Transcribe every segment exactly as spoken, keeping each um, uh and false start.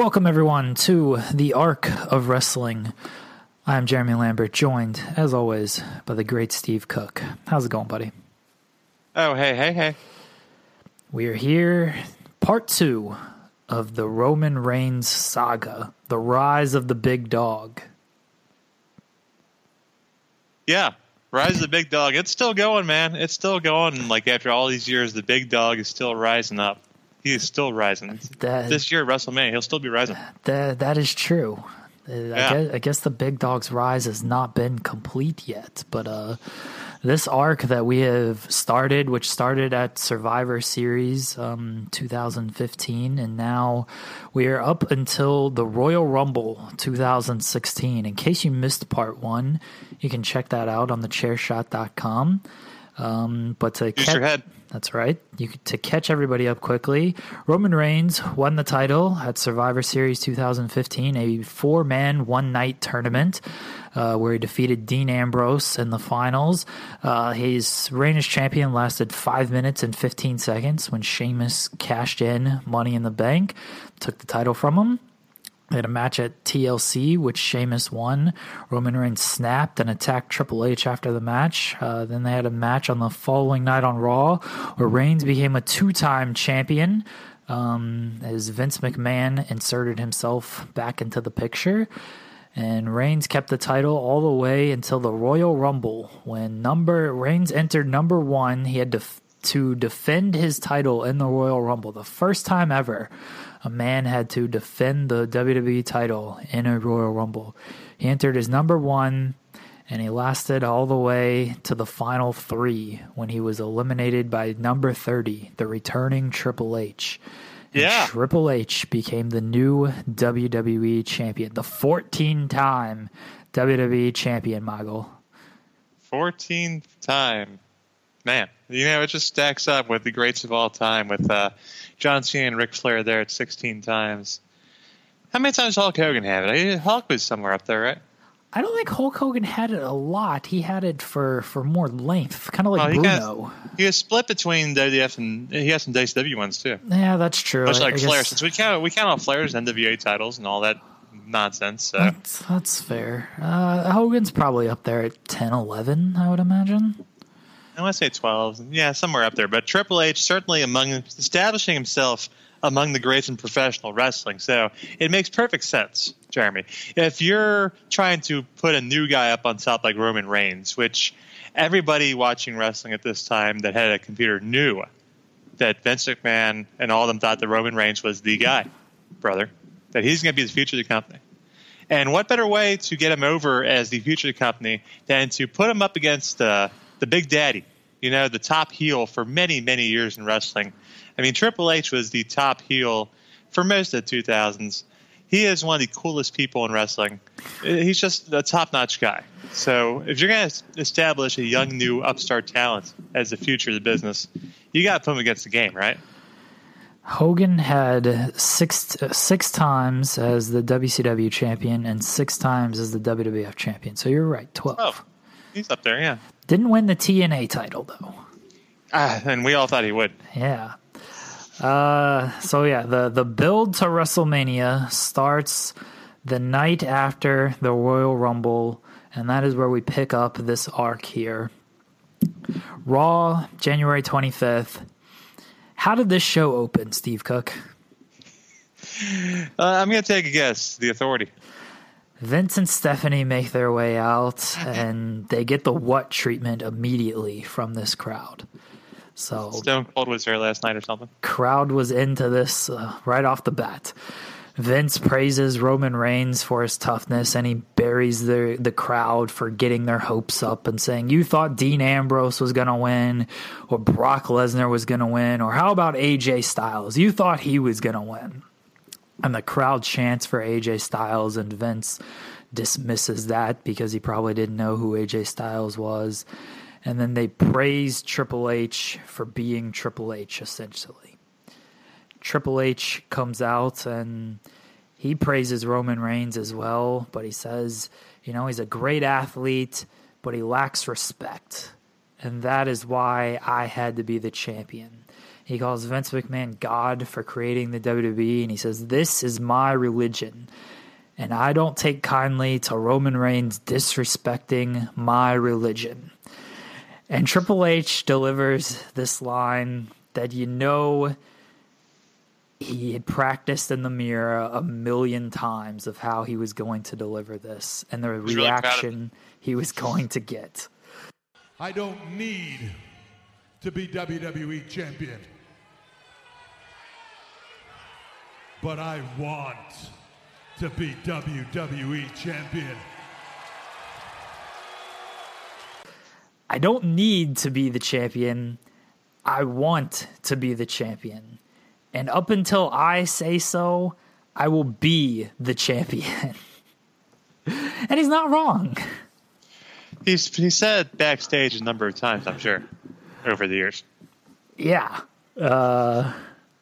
Welcome, everyone, to the Arc of Wrestling. I'm Jeremy Lambert, joined, as always, by the great Steve Cook. How's it going, buddy? Oh, hey, hey, hey. We are here, part two of the Roman Reigns saga, the rise of the big dog. Yeah, rise of the big dog. It's still going, man. It's still going. Like, after all these years, the big dog is still rising up. He is still rising. That, this year at WrestleMania, he'll still be rising. That, that is true. I, Yeah. guess, I guess the big dog's rise has not been complete yet, but uh, this arc that we have started, which started at Survivor Series um, two thousand fifteen, and now we are up until the Royal Rumble two thousand sixteen. In case you missed part one, you can check that out on the chair shot dot com. Um, but to Use ca- your head. That's right. You could, to catch everybody up quickly, Roman Reigns won the title at Survivor Series two thousand fifteen, a four-man, one-night tournament uh, where he defeated Dean Ambrose in the finals. Uh, his reign as champion lasted five minutes and fifteen seconds when Sheamus cashed in Money in the Bank, took the title from him. They had a match at T L C, which Sheamus won. Roman Reigns snapped and attacked Triple H after the match. Uh, then they had a match on the following night on Raw, where Reigns became a two-time champion um, as Vince McMahon inserted himself back into the picture. And Reigns kept the title all the way until the Royal Rumble. When number Reigns entered number one, he had to, to defend his title in the Royal Rumble. The first time ever a man had to defend the W W E title in a Royal Rumble. He entered as number one, and he lasted all the way to the final three when he was eliminated by number thirty, the returning Triple H. And Yeah. Triple H became the new W W E champion, the fourteen-time W W E champion, Mogul. fourteenth time. Man, you know, it just stacks up with the greats of all time, with uh, John Cena and Ric Flair there at sixteen times. How many times Hulk Hogan had it? Hulk was somewhere up there, right? I don't think Hulk Hogan had it a lot. He had it for, for more length, kind of like Well, he Bruno. got- He was split between W W F and he has some W C W ones, too. Yeah, that's true. Much I- like I Flair, guess- since we count, we count all Flair's N W A titles and all that nonsense. So. That's, that's fair. Uh, Hogan's probably up there at ten, eleven, I would imagine. I want to say twelve. Yeah, somewhere up there. But Triple H certainly among establishing himself among the greats in professional wrestling. So it makes perfect sense, Jeremy. If you're trying to put a new guy up on top like Roman Reigns, which everybody watching wrestling at this time that had a computer knew that Vince McMahon and all of them thought that Roman Reigns was the guy, brother, that he's going to be the future of the company. And what better way to get him over as the future of the company than to put him up against uh, the Big Daddy, you know, the top heel for many, many years in wrestling. I mean, Triple H was the top heel for most of the two thousands. He is one of the coolest people in wrestling. He's just a top-notch guy. So if you're going to establish a young, new upstart talent as the future of the business, you got to put him against the game, right? Hogan had six six times as the W C W champion and six times as the W W F champion. So you're right, twelve. Oh, he's up there, yeah. Didn't win the T N A title, though. Ah, and we all thought he would. Yeah. Uh, so, yeah, the, the build to WrestleMania starts the night after the Royal Rumble, and that is where we pick up this arc here. Raw, January twenty-fifth. How did this show open, Steve Cook? Uh, I'm going to take a guess. The Authority. Vince and Stephanie make their way out, and they get the what treatment immediately from this crowd. So Stone Cold was there last night or something. crowd was into this uh, right off the bat. Vince praises Roman Reigns for his toughness, and he buries the the crowd for getting their hopes up and saying, you thought Dean Ambrose was going to win, or Brock Lesnar was going to win, or how about A J Styles? You thought he was going to win. And the crowd chants for A J Styles, and Vince dismisses that because he probably didn't know who A J Styles was. And then they praise Triple H for being Triple H, essentially. Triple H comes out and he praises Roman Reigns as well, but he says, you know, he's a great athlete, but he lacks respect. And that is why I had to be the champion. He calls Vince McMahon God for creating the W W E, and he says, "This is my religion, and I don't take kindly to Roman Reigns disrespecting my religion." And Triple H delivers this line that you know he had practiced in the mirror a million times of how he was going to deliver this and the reaction really he was going to get. I don't need to be W W E champion, but I want to be W W E champion. I don't need to be the champion. I want to be the champion. And up until I say so, I will be the champion. And he's not wrong. He's he said backstage a number of times, I'm sure, over the years. Yeah. Uh,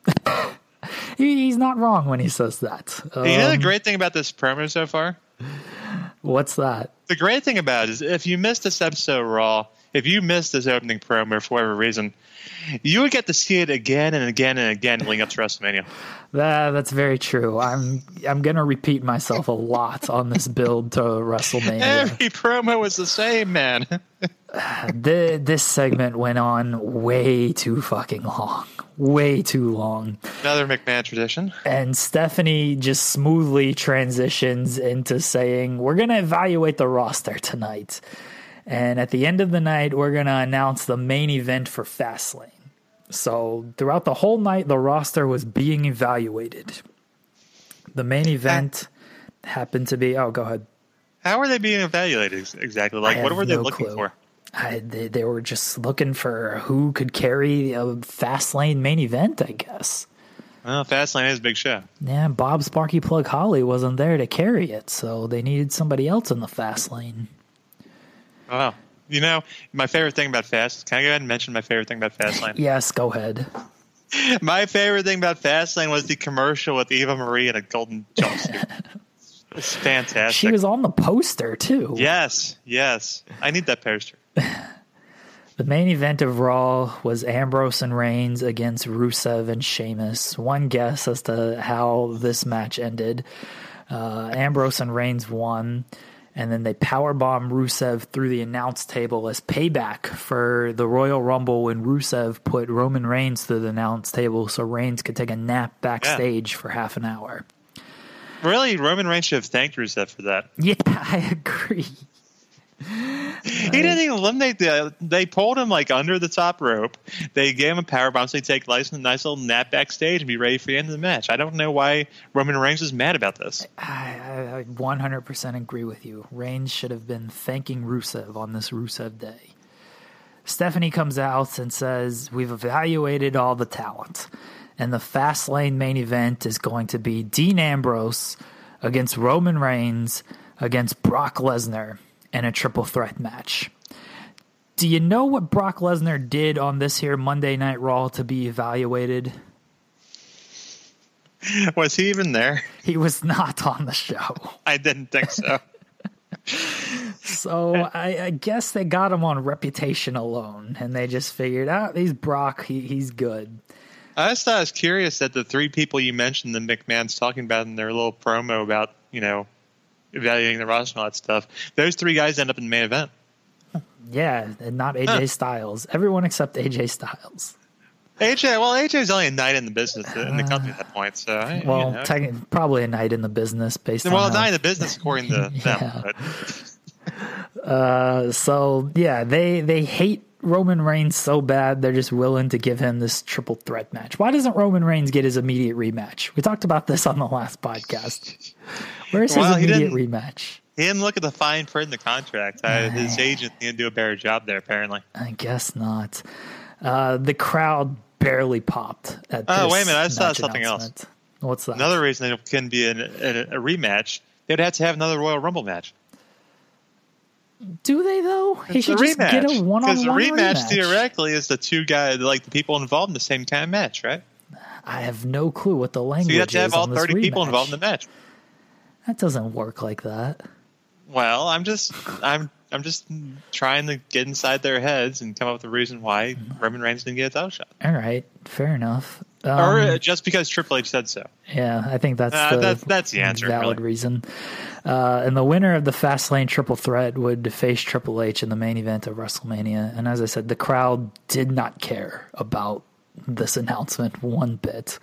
he, he's not wrong when he says that. Um, you know the great thing about this promo so far? What's that? The great thing about it is if you missed this episode of Raw, if you missed this opening promo for whatever reason, you would get to see it again and again and again leading up to WrestleMania. That, that's very true. I'm I'm going to repeat myself a lot on this build to WrestleMania. Every promo was the same, man. the, this segment went on way too fucking long. Way too long. Another McMahon tradition. And Stephanie just smoothly transitions into saying, we're going to evaluate the roster tonight. And at the end of the night, we're going to announce the main event for Fastlane. So throughout the whole night, the roster was being evaluated. The main event uh, happened to be... Oh, go ahead. How are they being evaluated exactly? Like, what were they no looking clue. for? I, they, they were just looking for who could carry a Fastlane main event, I guess. Well, Fastlane is a big show. Yeah, Bob Sparky Plug Holly wasn't there to carry it, so they needed somebody else in the Fastlane. Oh, you know, my favorite thing about Fast... Can I go ahead and mention my favorite thing about Fastlane? Yes, go ahead. My favorite thing about Fastlane was the commercial with Eva Marie in a golden jumpsuit. It's fantastic. She was on the poster, too. Yes, yes. I need that poster. The main event of Raw was Ambrose and Reigns against Rusev and Sheamus. One guess as to how this match ended. Uh, Ambrose and Reigns won, and then they powerbombed Rusev through the announce table as payback for the Royal Rumble when Rusev put Roman Reigns through the announce table so Reigns could take a nap backstage yeah. for half an hour. Really, Roman Reigns should have thanked Rusev for that. Yeah, I agree. He didn't even eliminate the. They pulled him like under the top rope. They gave him a powerbomb so he'd take a nice, nice little nap backstage and be ready for the end of the match. I don't know why Roman Reigns is mad about this. I, I, I one hundred percent agree with you. Reigns should have been thanking Rusev on this Rusev Day. Stephanie comes out and says, we've evaluated all the talent, and the Fastlane main event is going to be Dean Ambrose against Roman Reigns against Brock Lesnar in a triple threat match. Do you know what Brock Lesnar did on this here Monday Night Raw to be evaluated? Was he even there? He was not on the show. I didn't think so. So I, I guess they got him on reputation alone, and they just figured out oh, he's Brock, he, he's good. I just thought I was curious that the three people you mentioned the McMahon's talking about in their little promo about, you know, evaluating the roster and all that stuff, those three guys end up in the main event. Yeah, and not A J huh. Styles. Everyone except A J Styles. A J, well, A J's only a night in the business in the company at that point, so well, you know. technically, probably a night in the business based well, on well, a how, night in the business according to yeah. them. But. uh, so yeah, they they hate Roman Reigns so bad they're just willing to give him this triple threat match. Why doesn't Roman Reigns get his immediate rematch? We talked about this on the last podcast. Where's his well, immediate rematch? He didn't look at the fine print in the contract. Uh, his agent didn't do a better job there, apparently. I guess not. Uh, the crowd barely popped at this. Oh, wait a minute. I saw something else. What's that? Another reason it couldn't be an, a, a rematch, they'd have to have another Royal Rumble match. Do they, though? He it's should a just rematch. get a one-on-one Because the rematch, rematch, theoretically, is the two guys, like the people involved in the same kind of match, right? I have no clue what the language is. So you have to have all thirty rematch. people involved in the match. That doesn't work like that. Well, I'm just, I'm I'm just trying to get inside their heads and come up with a reason why Roman Reigns didn't get a title shot. All right, fair enough. Um, or just because Triple H said so. Yeah, I think that's uh, the that's, that's the answer. valid really. reason. Uh, and the winner of the Fastlane Triple Threat would face Triple H in the main event of WrestleMania. And as I said, the crowd did not care about this announcement one bit.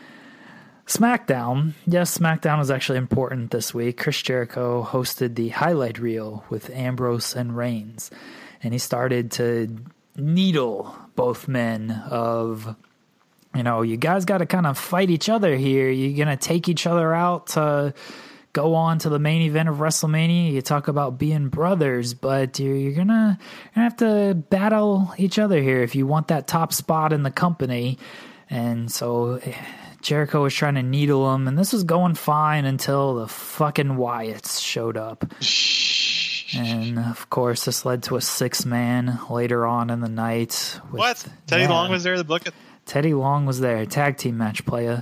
SmackDown. Yes, SmackDown was actually important this week. Chris Jericho hosted the highlight reel with Ambrose and Reigns. And he started to needle both men of, you know, you guys got to kind of fight each other here. You're going to take each other out to go on to the main event of WrestleMania. You talk about being brothers, but you're, you're going to have to battle each other here if you want that top spot in the company. And so Jericho was trying to needle him, and this was going fine until the fucking Wyatts showed up. And, of course, this led to a six-man later on in the night. With, what? Teddy yeah, Long was there to book it? Teddy Long was there, tag team match playa.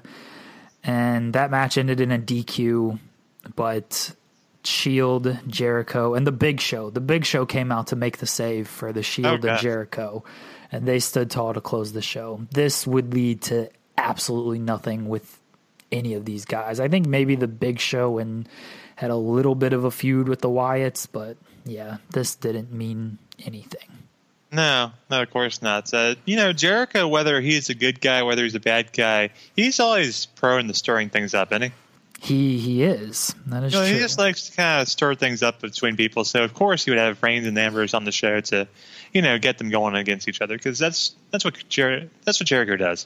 And that match ended in a D Q, but Shield, Jericho, and the Big Show. The Big Show came out to make the save for the Shield oh, and Jericho, and they stood tall to close the show. This would lead to absolutely nothing with any of these guys. I think maybe the Big Show and had a little bit of a feud with the Wyatts, but yeah, this didn't mean anything. No, no, of course not. Uh, you know, Jericho, whether he's a good guy, whether he's a bad guy, he's always prone to stirring things up, isn't he? He he is. That is you know, true. He just likes to kind of stir things up between people. So, of course, he would have Reigns and Ambrose on the show to, you know, get them going against each other, because that's that's what Jer- that's what Jericho does.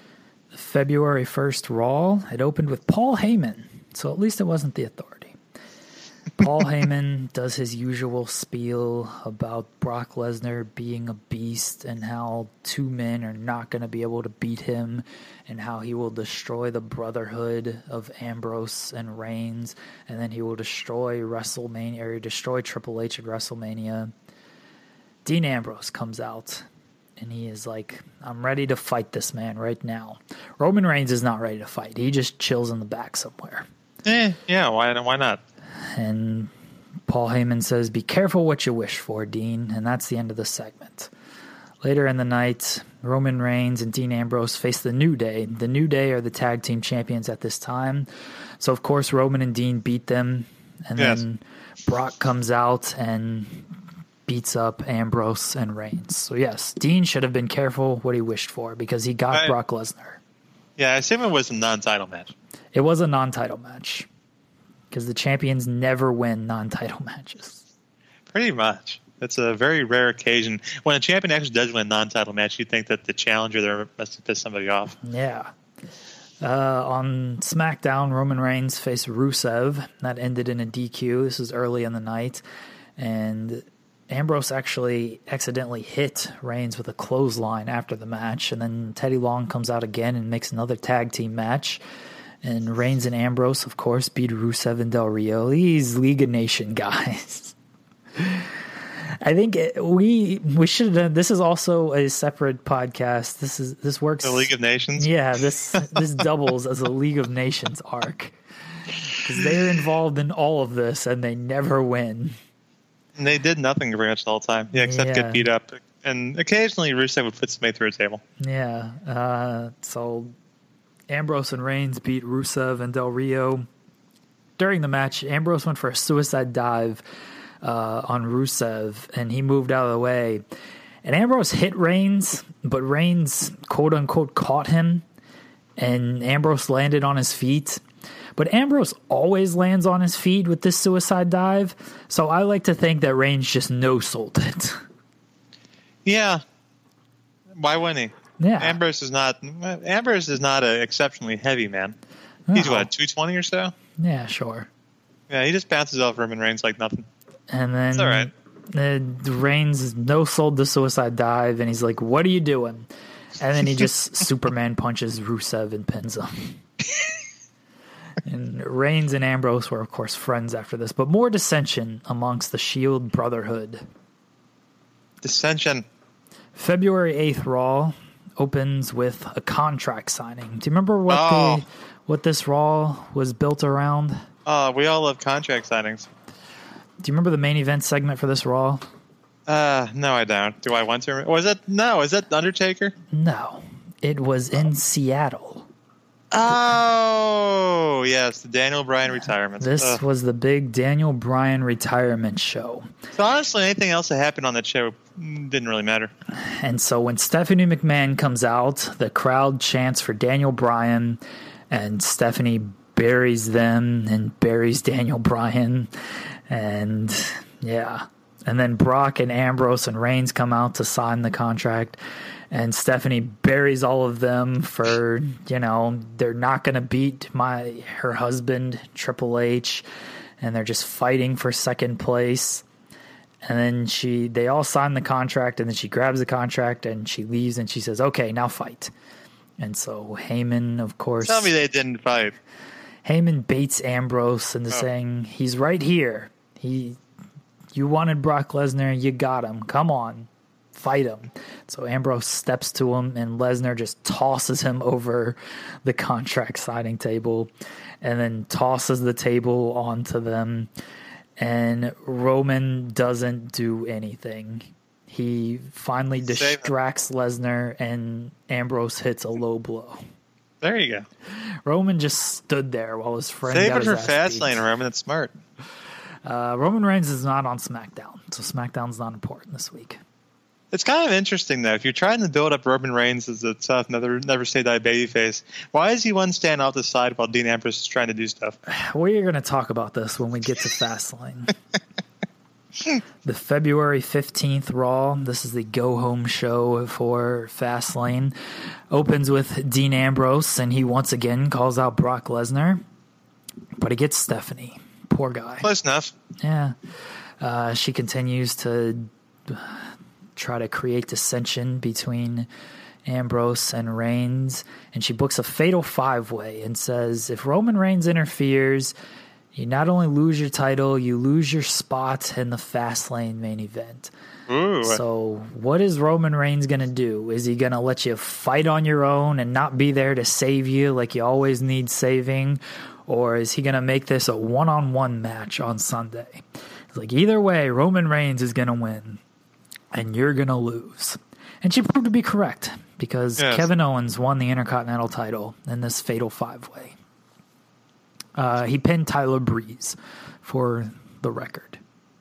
February first Raw, it opened with Paul Heyman, so at least it wasn't the Authority. Paul Heyman does his usual spiel about Brock Lesnar being a beast and how two men are not going to be able to beat him and how he will destroy the brotherhood of Ambrose and Reigns, and then he will destroy WrestleMania, or destroy Triple H at WrestleMania. Dean Ambrose comes out, and he is like, I'm ready to fight this man right now. Roman Reigns is not ready to fight. He just chills in the back somewhere. Eh, yeah, why, why not? And Paul Heyman says, be careful what you wish for, Dean. And that's the end of the segment. Later in the night, Roman Reigns and Dean Ambrose face the New Day. The New Day are the tag team champions at this time. So, of course, Roman and Dean beat them. And yes. then Brock comes out and beats up Ambrose and Reigns. So, yes, Dean should have been careful what he wished for because he got I, Brock Lesnar. Yeah, I assume it was a non-title match. It was a non-title match. Because the champions never win non-title matches. Pretty much. It's a very rare occasion. When a champion actually does win a non-title match, you think that the challenger there must have pissed somebody off. Yeah. Uh, on SmackDown, Roman Reigns faced Rusev. That ended in a D Q. This was early in the night. And Ambrose actually accidentally hit Reigns with a clothesline after the match. And then Teddy Long comes out again and makes another tag team match. And Reigns and Ambrose, of course, beat Rusev and Del Rio. These League of Nations guys. I think it, we we should have done. This is also a separate podcast. This is this works. The League of Nations. Yeah, this this doubles as a League of Nations arc because they're involved in all of this and they never win. And they did nothing very much the whole time. Yeah, except yeah. get beat up, and occasionally Rusev would put somebody through a table. Yeah. Uh, so. Ambrose and Reigns beat Rusev and Del Rio. During the match, Ambrose went for a suicide dive uh, on Rusev, and he moved out of the way. And Ambrose hit Reigns, but Reigns, quote-unquote, caught him, and Ambrose landed on his feet. But Ambrose always lands on his feet with this suicide dive, so I like to think that Reigns just no-sold it. Yeah. Why wouldn't he? Yeah. Ambrose is not Ambrose is not an exceptionally heavy man. He's oh. what, two twenty or so? Yeah, sure. Yeah, he just bounces off Roman Reigns like nothing. And then it's all right. Uh, Reigns no sold the suicide dive, and he's like, "What are you doing?" And then he just Superman punches Rusev and pins him. And Reigns and Ambrose were, of course, friends after this, but more dissension amongst the Shield Brotherhood. Dissension. February eighth Raw opens with a contract signing. Do you remember what oh. the what this Raw was built around? Oh, we all love contract signings. Do you remember the main event segment for this Raw? Uh, no, I don't. Do I want to? Was it? No, is that Undertaker? No, it was in Seattle. Oh, yes, the Daniel Bryan retirement. This Ugh. was the big Daniel Bryan retirement show. So honestly, anything else that happened on that show didn't really matter. And so when Stephanie McMahon comes out, the crowd chants for Daniel Bryan, and Stephanie buries them and buries Daniel Bryan. And yeah. And then Brock and Ambrose and Reigns come out to sign the contract. And Stephanie buries all of them for, you know, they're not going to beat my her husband, Triple H. And they're just fighting for second place. And then she, they all sign the contract, and then she grabs the contract and she leaves and she says, okay, now fight. And so Heyman, of course. Tell me they didn't fight. Heyman baits Ambrose into Oh. saying, he's right here. He, you wanted Brock Lesnar, you got him. Come on, fight him. So Ambrose steps to him, and Lesnar just tosses him over the contract signing table and then tosses the table onto them. And Roman doesn't do anything. He finally Save distracts Lesnar, and Ambrose hits a low blow. There you go. Roman just stood there while his friend Save got it his for ass beat. Fastlane, Roman. That's smart. Uh, Roman Reigns is not on SmackDown, so SmackDown's not important this week. It's kind of interesting, though. If you're trying to build up Roman Reigns as a tough, never, never say die babyface, why is he one stand off the side while Dean Ambrose is trying to do stuff? We're going to talk about this when we get to Fastlane. The February fifteenth Raw, this is the go-home show for Fastlane, opens with Dean Ambrose, and he once again calls out Brock Lesnar, but he gets Stephanie. Poor guy. Close enough. Yeah. Uh, she continues to try to create dissension between Ambrose and Reigns, and she books a fatal five-way and says, if Roman Reigns interferes, you not only lose your title, you lose your spot in the Fastlane main event. Ooh. So what is Roman Reigns going to do? Is he going to let you fight on your own and not be there to save you like you always need saving? Or is he going to make this a one-on-one match on Sunday? It's like, either way, Roman Reigns is going to win, and you're going to lose. And she proved to be correct, because Yes. Kevin Owens won the Intercontinental title in this fatal five-way. Uh, he pinned Tyler Breeze for the record.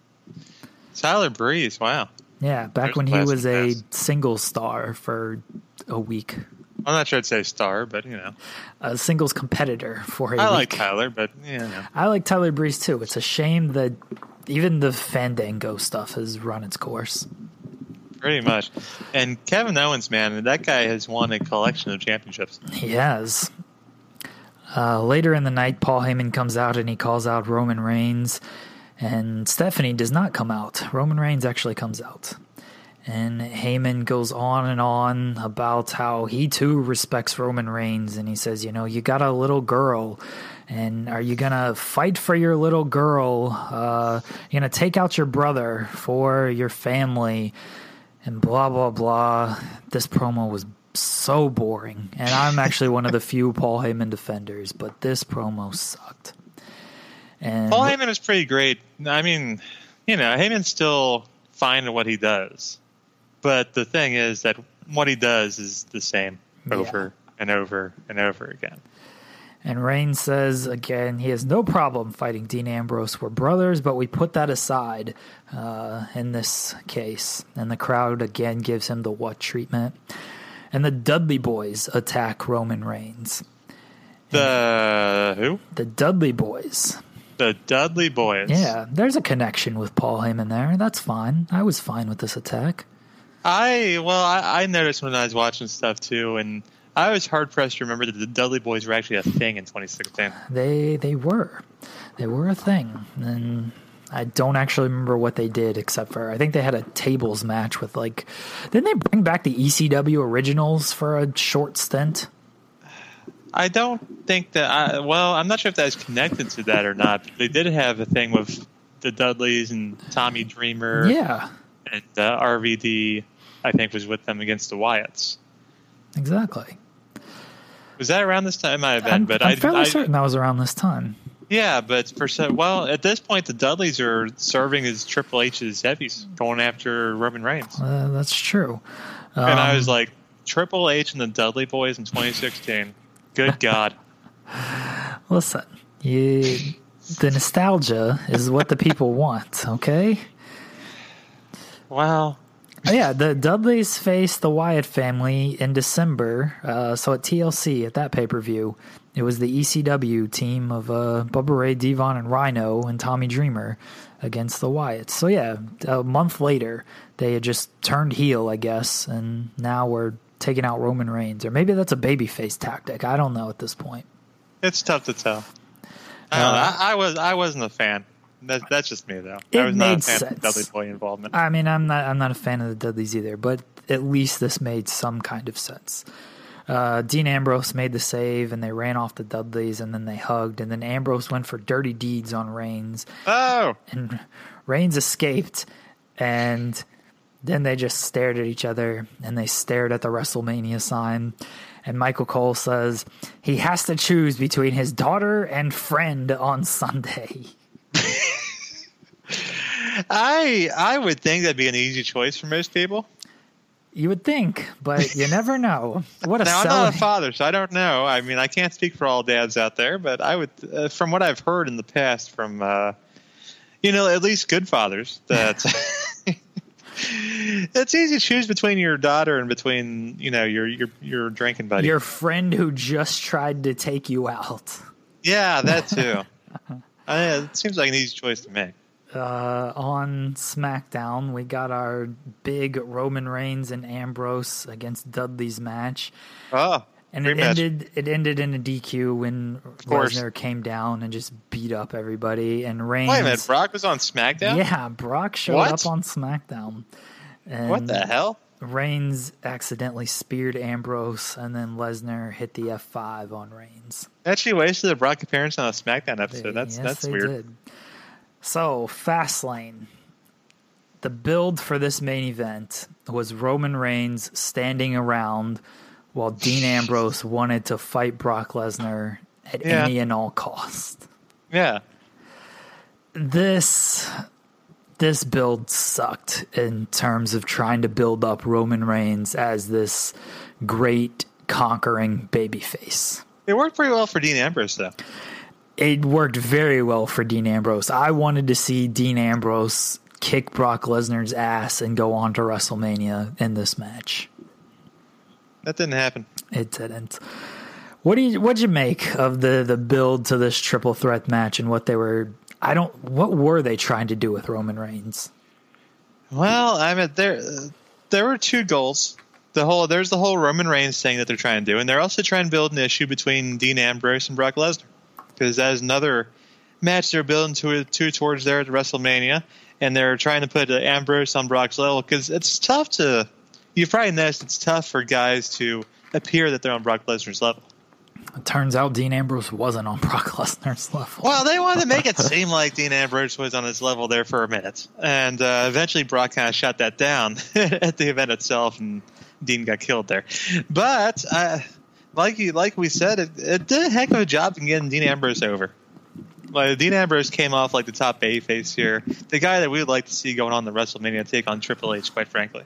Tyler Breeze, wow. Yeah, back There's when he classic was a pass. singles star for a week. I'm not sure I'd say star, but, you know. A singles competitor for a I week. like Tyler, but, you know. I like Tyler Breeze too. It's a shame that even the Fandango stuff has run its course. Pretty much. And Kevin Owens, man, that guy has won a collection of championships. He has. Uh, later in the night, Paul Heyman comes out and he calls out Roman Reigns. And Stephanie does not come out. Roman Reigns actually comes out. And Heyman goes on and on about how he too respects Roman Reigns. And he says, you know, you got a little girl. And are you going to fight for your little girl? Uh, you're going to take out your brother for your family. And blah, blah, blah. This promo was so boring. And I'm actually one of the few Paul Heyman defenders. But this promo sucked. And Paul Heyman is pretty great. I mean, you know, Heyman's still fine at what he does. But the thing is that what he does is the same over Yeah. and over and over again. And Reigns says, again, he has no problem fighting Dean Ambrose. We're brothers, but we put that aside uh, in this case. And the crowd, again, gives him the what treatment. And the Dudley Boys attack Roman Reigns. The who? The Dudley Boys. The Dudley Boys. Yeah, there's a connection with Paul Heyman there. That's fine. I was fine with this attack. I well, I, I noticed when I was watching stuff too, and I was hard pressed to remember that the Dudley Boys were actually a thing in twenty sixteen. They they were. They were a thing. And I don't actually remember what they did, except for I think they had a tables match with, like, didn't they bring back the E C W originals for a short stint? I don't think that. I, well, I'm not sure if that is connected to that or not. But they did have a thing with the Dudleys and Tommy Dreamer. Yeah, And uh, R V D, I think, was with them against the Wyatts. exactly. Was that around this time? It might have been, I'm, but I'm I, fairly I, certain that was around this time. Yeah, but for so well at this point, the Dudleys are serving as Triple H's heavies, going after Roman Reigns. Uh, that's true. Um, and I was like, Triple H and the Dudley Boys in twenty sixteen. Good God. Listen, you, the nostalgia is what the people want. Okay. Wow. Oh, yeah, the Dudleys faced the Wyatt family in December. Uh, so at T L C, at that pay-per-view, it was the E C W team of uh, Bubba Ray, Devon, and Rhino and Tommy Dreamer against the Wyatts. So yeah, a month later, they had just turned heel, I guess, and now we're taking out Roman Reigns. Or maybe that's a babyface tactic. I don't know at this point. It's tough to tell. I, don't Uh, know. I, I was I wasn't a fan. That, that's just me, though. It I was not a made fan sense. of Dudley Boy involvement. I mean, I'm not I'm not a fan of the Dudleys either, but at least this made some kind of sense. Uh, Dean Ambrose made the save, and they ran off the Dudleys, and then they hugged, and then Ambrose went for dirty deeds on Reigns, Oh! and Reigns escaped, and then they just stared at each other, and they stared at the WrestleMania sign, and Michael Cole says he has to choose between his daughter and friend on Sunday. I I would think that'd be an easy choice for most people. You would think, but you never know. What a Now, I'm selling... not a father, so I don't know. I mean, I can't speak for all dads out there, but I would, uh, from what I've heard in the past from, uh, you know, at least good fathers, that it's easy to choose between your daughter and between, you know, your your your drinking buddy. Your friend who just tried to take you out. Yeah, that too. uh, it seems like an easy choice to make. Uh, on SmackDown, we got our big Roman Reigns and Ambrose against Dudley's match. Oh, And it rematch. ended it ended in a D Q when course. Lesnar came down and just beat up everybody. And Reigns... Wait a minute, Brock was on SmackDown? Yeah, Brock showed What? up on SmackDown. And What the hell? Reigns accidentally speared Ambrose, and then Lesnar hit the F five on Reigns. Actually wasted a Brock appearance on a SmackDown episode. They- that's yes, that's they weird. did. So, Fastlane. The build for this main event was Roman Reigns standing around while Dean Ambrose wanted to fight Brock Lesnar at Yeah. any and all cost. Yeah. This this build sucked in terms of trying to build up Roman Reigns as this great conquering babyface. It worked pretty well for Dean Ambrose, though. It worked very well for Dean Ambrose. I wanted to see Dean Ambrose kick Brock Lesnar's ass and go on to WrestleMania in this match. That didn't happen. It didn't. What do you what'd you make of the, the build to this triple threat match and what they were I don't what were they trying to do with Roman Reigns? Well, I mean, there there were two goals. The whole there's the whole Roman Reigns thing that they're trying to do, and they're also trying to build an issue between Dean Ambrose and Brock Lesnar, because that is another match they're building to, to towards there at WrestleMania, and they're trying to put uh, Ambrose on Brock's level, because it's tough to. You've probably noticed it's tough for guys to appear that they're on Brock Lesnar's level. It turns out Dean Ambrose wasn't on Brock Lesnar's level. Well, they wanted to make it seem like Dean Ambrose was on his level there for a minute, and uh, eventually Brock kind of shut that down at the event itself, and Dean got killed there. But uh, like you, like we said, it, it did a heck of a job in getting Dean Ambrose over. Like, Dean Ambrose came off like the top babyface here, the guy that we would like to see going on the WrestleMania take on Triple H, quite frankly.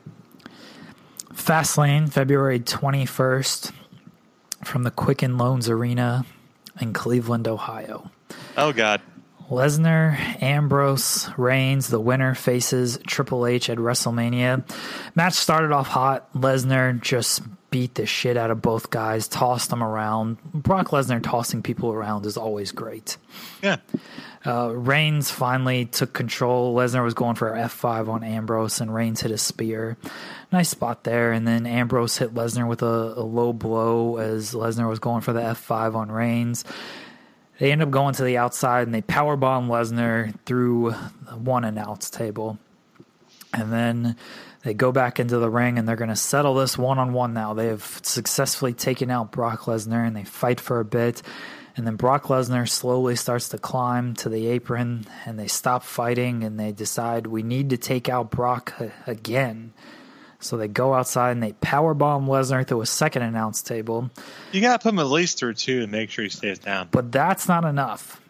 Fastlane, February twenty-first, from the Quicken Loans Arena in Cleveland, Ohio. Oh, God. Lesnar, Ambrose, Reigns, the winner faces Triple H at WrestleMania. Match started off hot. Lesnar just beat the shit out of both guys, tossed them around. Brock Lesnar tossing people around is always great. Yeah. Uh, Reigns finally took control. Lesnar was going for F five on Ambrose, and Reigns hit a spear. Nice spot there, and then Ambrose hit Lesnar with a, a low blow as Lesnar was going for the F five on Reigns. They end up going to the outside, and they powerbomb Lesnar through the one and outs table. And then they go back into the ring, and they're going to settle this one-on-one now. They have successfully taken out Brock Lesnar, and they fight for a bit. And then Brock Lesnar slowly starts to climb to the apron, and they stop fighting, and they decide we need to take out Brock again. So they go outside, and they powerbomb Lesnar through a second announce table. You got to put him at least through two to make sure he stays down. But that's not enough,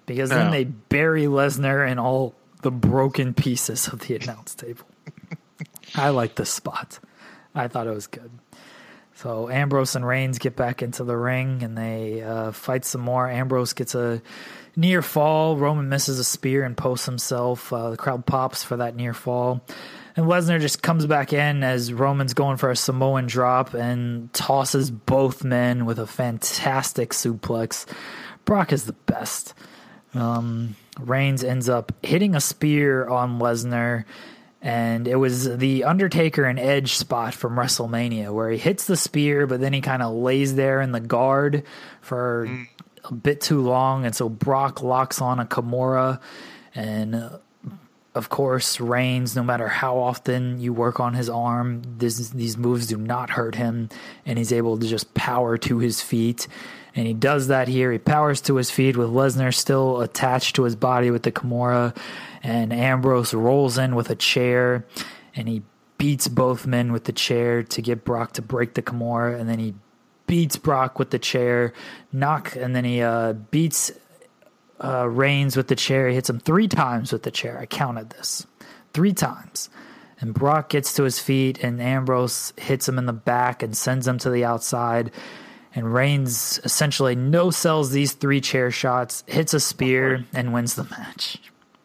because then No. they bury Lesnar in all the broken pieces of the announce table. I like this spot. I thought it was good. So Ambrose and Reigns get back into the ring, and they uh, fight some more. Ambrose gets a near fall. Roman misses a spear and posts himself. Uh, the crowd pops for that near fall. And Lesnar just comes back in as Roman's going for a Samoan drop and tosses both men with a fantastic suplex. Brock is the best. Um, Reigns ends up hitting a spear on Lesnar, and it was the Undertaker and Edge spot from WrestleMania where he hits the spear, but then he kind of lays there in the guard for mm. a bit too long, and so Brock locks on a Kimura, and uh, of course, Reigns, no matter how often you work on his arm, this, these moves do not hurt him, and he's able to just power to his feet. And he does that here. He powers to his feet with Lesnar still attached to his body with the Kimura, and Ambrose rolls in with a chair, and he beats both men with the chair to get Brock to break the Kimura, and then he beats Brock with the chair, knock, and then he uh, beats Uh, Reigns with the chair. He hits him three times with the chair. I counted this. Three times. And Brock gets to his feet, and Ambrose hits him in the back and sends him to the outside. And Reigns essentially no-sells these three chair shots, hits a spear, and wins the match.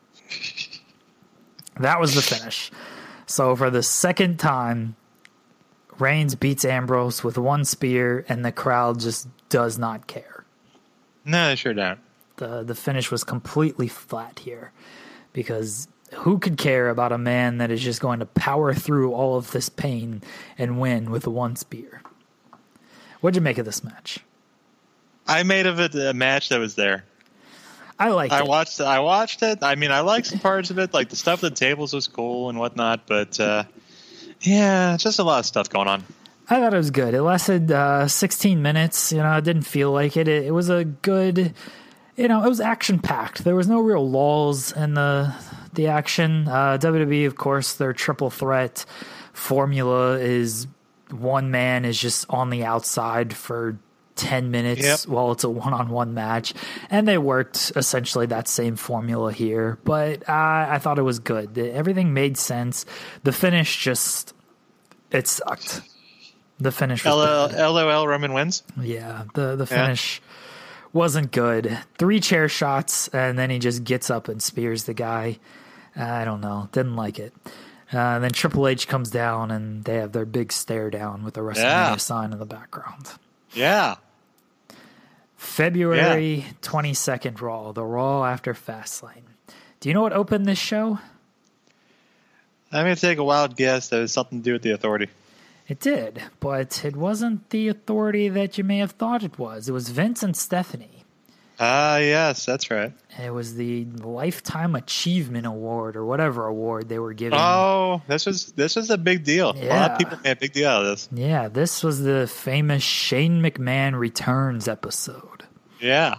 That was the finish. So for the second time, Reigns beats Ambrose with one spear, and the crowd just does not care. No, they sure don't. The the finish was completely flat here, because who could care about a man that is just going to power through all of this pain and win with one spear? What'd you make of this match? I made of it a match that was there. I liked I it. watched. I watched it. I mean, I liked some parts of it, like the stuff at the tables was cool and whatnot. But uh, yeah, just a lot of stuff going on. I thought it was good. It lasted uh, sixteen minutes. You know, I didn't feel like it. It, it was a good. You know, it was action-packed. There was no real lulls in the the action. Uh, W W E, of course, their triple threat formula is one man is just on the outside for ten minutes yep. while it's a one-on-one match. And they worked essentially that same formula here. But uh, I thought it was good. Everything made sense. The finish just, it sucked. The finish was bad. L O L Roman wins? Yeah, the, the finish... Yeah. Wasn't good. Three chair shots, and then he just gets up and spears the guy. I don't know. Didn't like it. Uh, and then Triple H comes down, and they have their big stare down with the WrestleMania yeah. sign in the background. Yeah. February yeah. twenty-second Raw, the Raw after Fastlane. Do you know what opened this show? I'm going to take a wild guess that it's something to do with the Authority. It did, but it wasn't the Authority that you may have thought it was. It was Vince and Stephanie. Ah, uh, yes, that's right. It was the Lifetime Achievement Award or whatever award they were giving. Oh, this was this was a big deal. Yeah. A lot of people made a big deal out of this. Yeah, this was the famous Shane McMahon Returns episode. Yeah.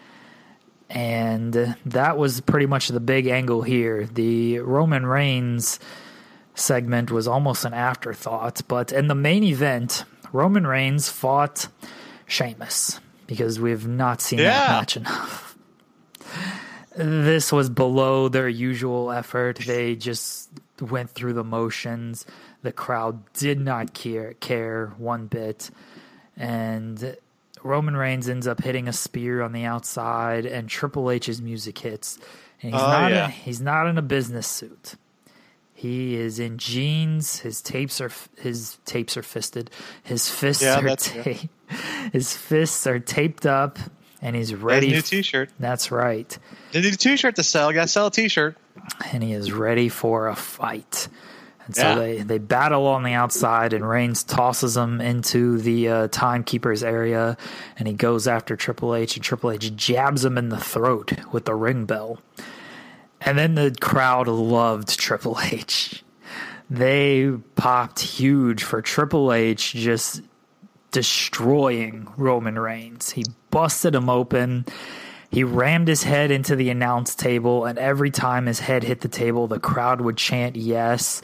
And that was pretty much the big angle here. The Roman Reigns segment was almost an afterthought, but in the main event, Roman Reigns fought Sheamus, because we've not seen yeah. that match enough. This was below their usual effort. They just went through the motions. The crowd did not care, care one bit. And Roman Reigns ends up hitting a spear on the outside, and Triple H's music hits. And he's, oh, not, yeah. a, he's not in a business suit. He is in jeans. His tapes are his tapes are fisted. His fists yeah, are ta- his fists are taped up, and he's ready. He has a new T-shirt. That's right. They need a T-shirt to sell. Got to sell a T-shirt. And he is ready for a fight. And so yeah. they, they battle on the outside, and Reigns tosses him into the uh, timekeeper's area, and he goes after Triple H, and Triple H jabs him in the throat with the ring bell. And then the crowd loved Triple H. They popped huge for Triple H just destroying Roman Reigns. He busted him open. He rammed his head into the announce table, and every time his head hit the table, the crowd would chant yes.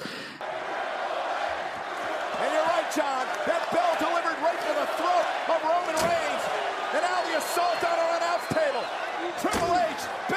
And you're right, John. That bell delivered right to the throat of Roman Reigns. And now the assault on our announce table. Triple H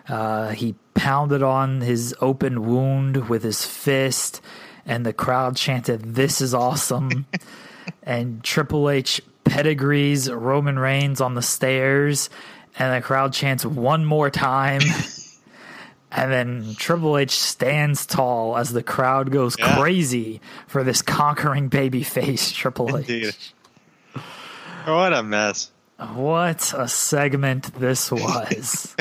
Uh, he pounded on his open wound with his fist, and the crowd chanted, "This is awesome." And Triple H pedigrees Roman Reigns on the stairs, and the crowd chants one more time. And then Triple H stands tall as the crowd goes yeah. crazy for this conquering babyface Triple H. Indeed. What a mess. What a segment this was.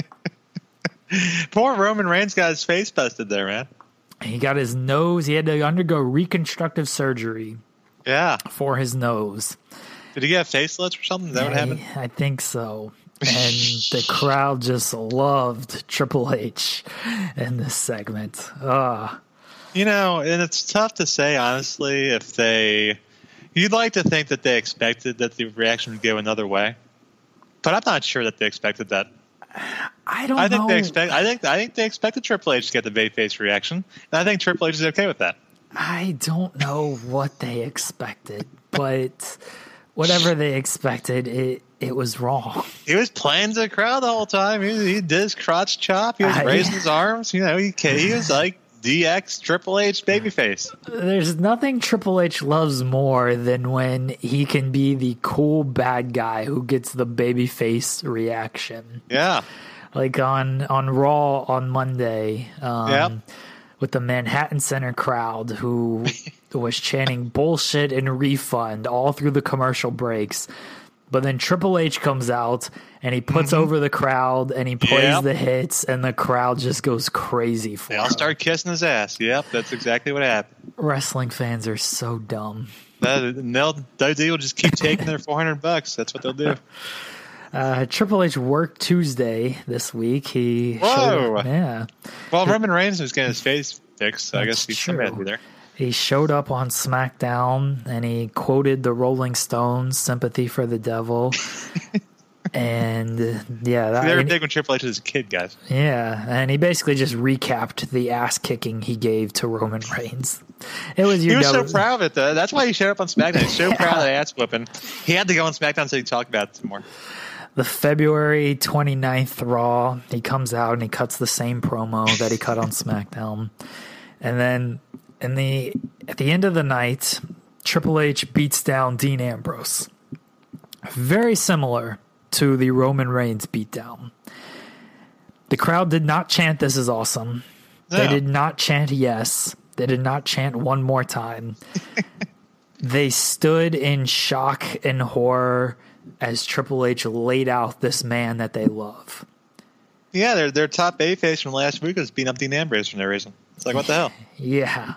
Poor Roman Reigns got his face busted there, man. He got his nose. He had to undergo reconstructive surgery Yeah. for his nose. Did he get facelifts or something? Is that what happened? I, I think so. And the crowd just loved Triple H in this segment. Ah, You know, and it's tough to say, honestly, if they... You'd like to think that they expected that the reaction would go another way. But I'm not sure that they expected that. I don't I think know. they expect. I think. I think they expected Triple H to get the babyface reaction, and I think Triple H is okay with that. I don't know what they expected, but whatever they expected, it it was wrong. He was playing to the crowd the whole time. He, he did his crotch chop. He was I- raising his arms. You know, he he was like D X Triple H babyface. There's nothing Triple H loves more than when he can be the cool bad guy who gets the babyface reaction. Yeah, Like on, on Raw on Monday, um, Yep. with the Manhattan Center crowd who was chanting bullshit and refund all through the commercial breaks. But then Triple H comes out and he puts Mm-hmm. over the crowd and he plays Yep. the hits and the crowd just goes crazy for they all him. start kissing his ass. Yep, that's exactly what happened. Wrestling fans are so dumb. That, they'll they will just keep taking their four hundred bucks. That's what they'll do. Uh, Triple H worked Tuesday this week. He Whoa. showed, yeah. Well, Roman Reigns was getting his face fixed, so I That's guess he's true. somebody had to be there. He showed up on SmackDown and he quoted the Rolling Stones, "Sympathy for the Devil." and yeah, that, They were and- big when Triple H was a kid, guys. yeah, and he basically just recapped the ass kicking he gave to Roman Reigns. It was He your was so W- proud of it, though. That's why he showed up on SmackDown. He's so Yeah. proud of that ass whipping. He had to go on SmackDown so he could talk about it some more. the February twenty-ninth Raw. He comes out and he cuts the same promo that he cut on SmackDown, and then in the at the end of the night, Triple H beats down Dean Ambrose. Very similar to the Roman Reigns beatdown. The crowd did not chant "This is awesome." They No. did not chant "Yes." They did not chant "One more time." They stood in shock and horror as Triple H laid out this man that they love. Yeah, their their top babyface from last week was beating up Dean Ambrose for no reason. It's like, what the hell? Yeah.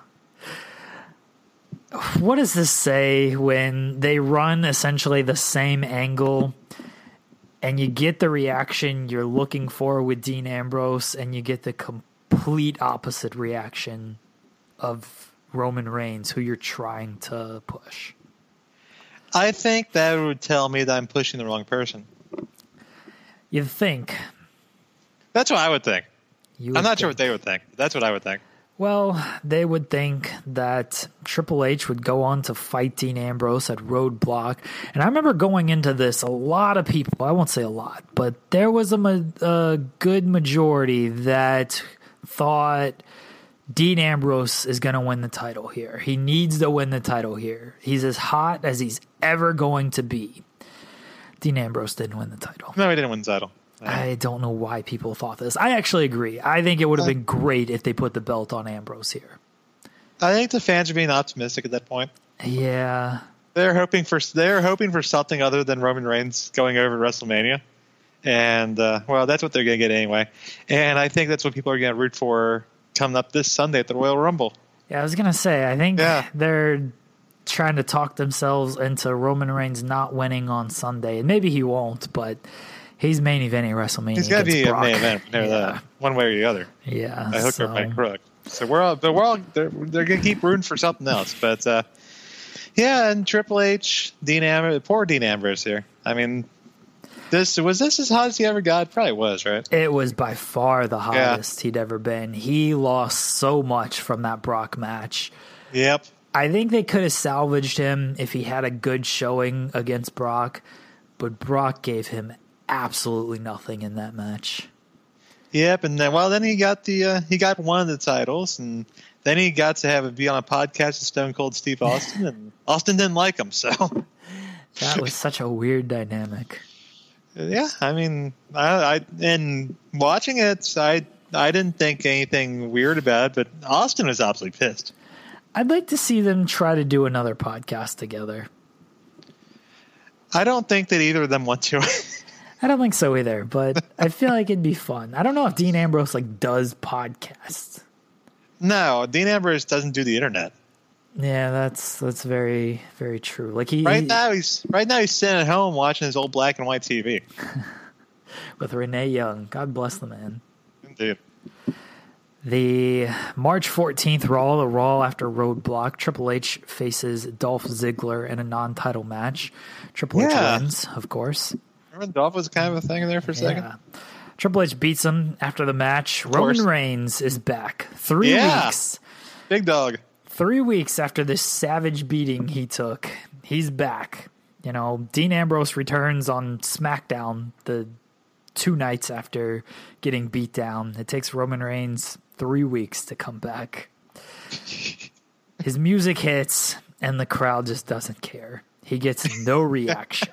What does this say when they run essentially the same angle and you get the reaction you're looking for with Dean Ambrose and you get the complete opposite reaction of Roman Reigns, who you're trying to push? I think that would tell me that I'm pushing the wrong person. You'd think. That's what I would think. You would I'm not sure think. what they would think. But that's what I would think. Well, they would think that Triple H would go on to fight Dean Ambrose at Roadblock. And I remember going into this, a lot of people, I won't say a lot, but there was a, ma- a good majority that thought Dean Ambrose is going to win the title here. He needs to win the title here. He's as hot as he's ever going to be. Dean Ambrose didn't win the title. No, he didn't win the title. I don't know why people thought this. I actually agree. I think it would have been great if they put the belt on Ambrose here. I think the fans are being optimistic at that point. Yeah. They're hoping for they're hoping for something other than Roman Reigns going over WrestleMania, and uh, well, that's what they're going to get anyway. And I think that's what people are going to root for coming up this Sunday at the Royal Rumble. Yeah, I was going to say, I think Yeah. they're trying to talk themselves into Roman Reigns not winning on Sunday. And maybe he won't, but he's main eventing WrestleMania. He's got to against be Brock. a main event, no, Yeah. that one way or the other. Yeah. I hook so, her by crook. So we're all, but we're all they're, they're going to keep rooting for something else. But uh, yeah, and Triple H, Dean Ambrose, poor Dean Ambrose here. I mean, this was this as hot as he ever got? Probably was, right? It was by far the hottest he'd ever been. He lost so much from that Brock match. Yep. I think they could have salvaged him if he had a good showing against Brock, but Brock gave him absolutely nothing in that match. Yep, and then well, then he got the uh, he got one of the titles, and then he got to have it be on a podcast with Stone Cold Steve Austin, and Austin didn't like him, so that was such a weird dynamic. Yeah, I mean, I, I and watching it, I I didn't think anything weird about it, but Austin was absolutely pissed. I'd like to see them try to do another podcast together. I don't think that either of them want to. I don't think so either, but I feel like it'd be fun. I don't know if Dean Ambrose like does podcasts. No, Dean Ambrose doesn't do the internet. Yeah, that's that's very very true. Like he right he, now he's right now he's sitting at home watching his old black and white T V with Renee Young. God bless the man. Indeed. The March fourteenth Raw, the Raw after Roadblock, Triple H faces Dolph Ziggler in a non-title match. Triple yeah. H wins, of course. Remember Dolph was kind of a thing there for a second? Yeah. Triple H beats him after the match. Roman Reigns is back. Three yeah. weeks. Big dog. Three weeks after this savage beating he took, he's back. You know, Dean Ambrose returns on SmackDown the two nights after getting beat down. It takes Roman Reigns three weeks to come back. His music hits, and the crowd just doesn't care. He gets no reaction.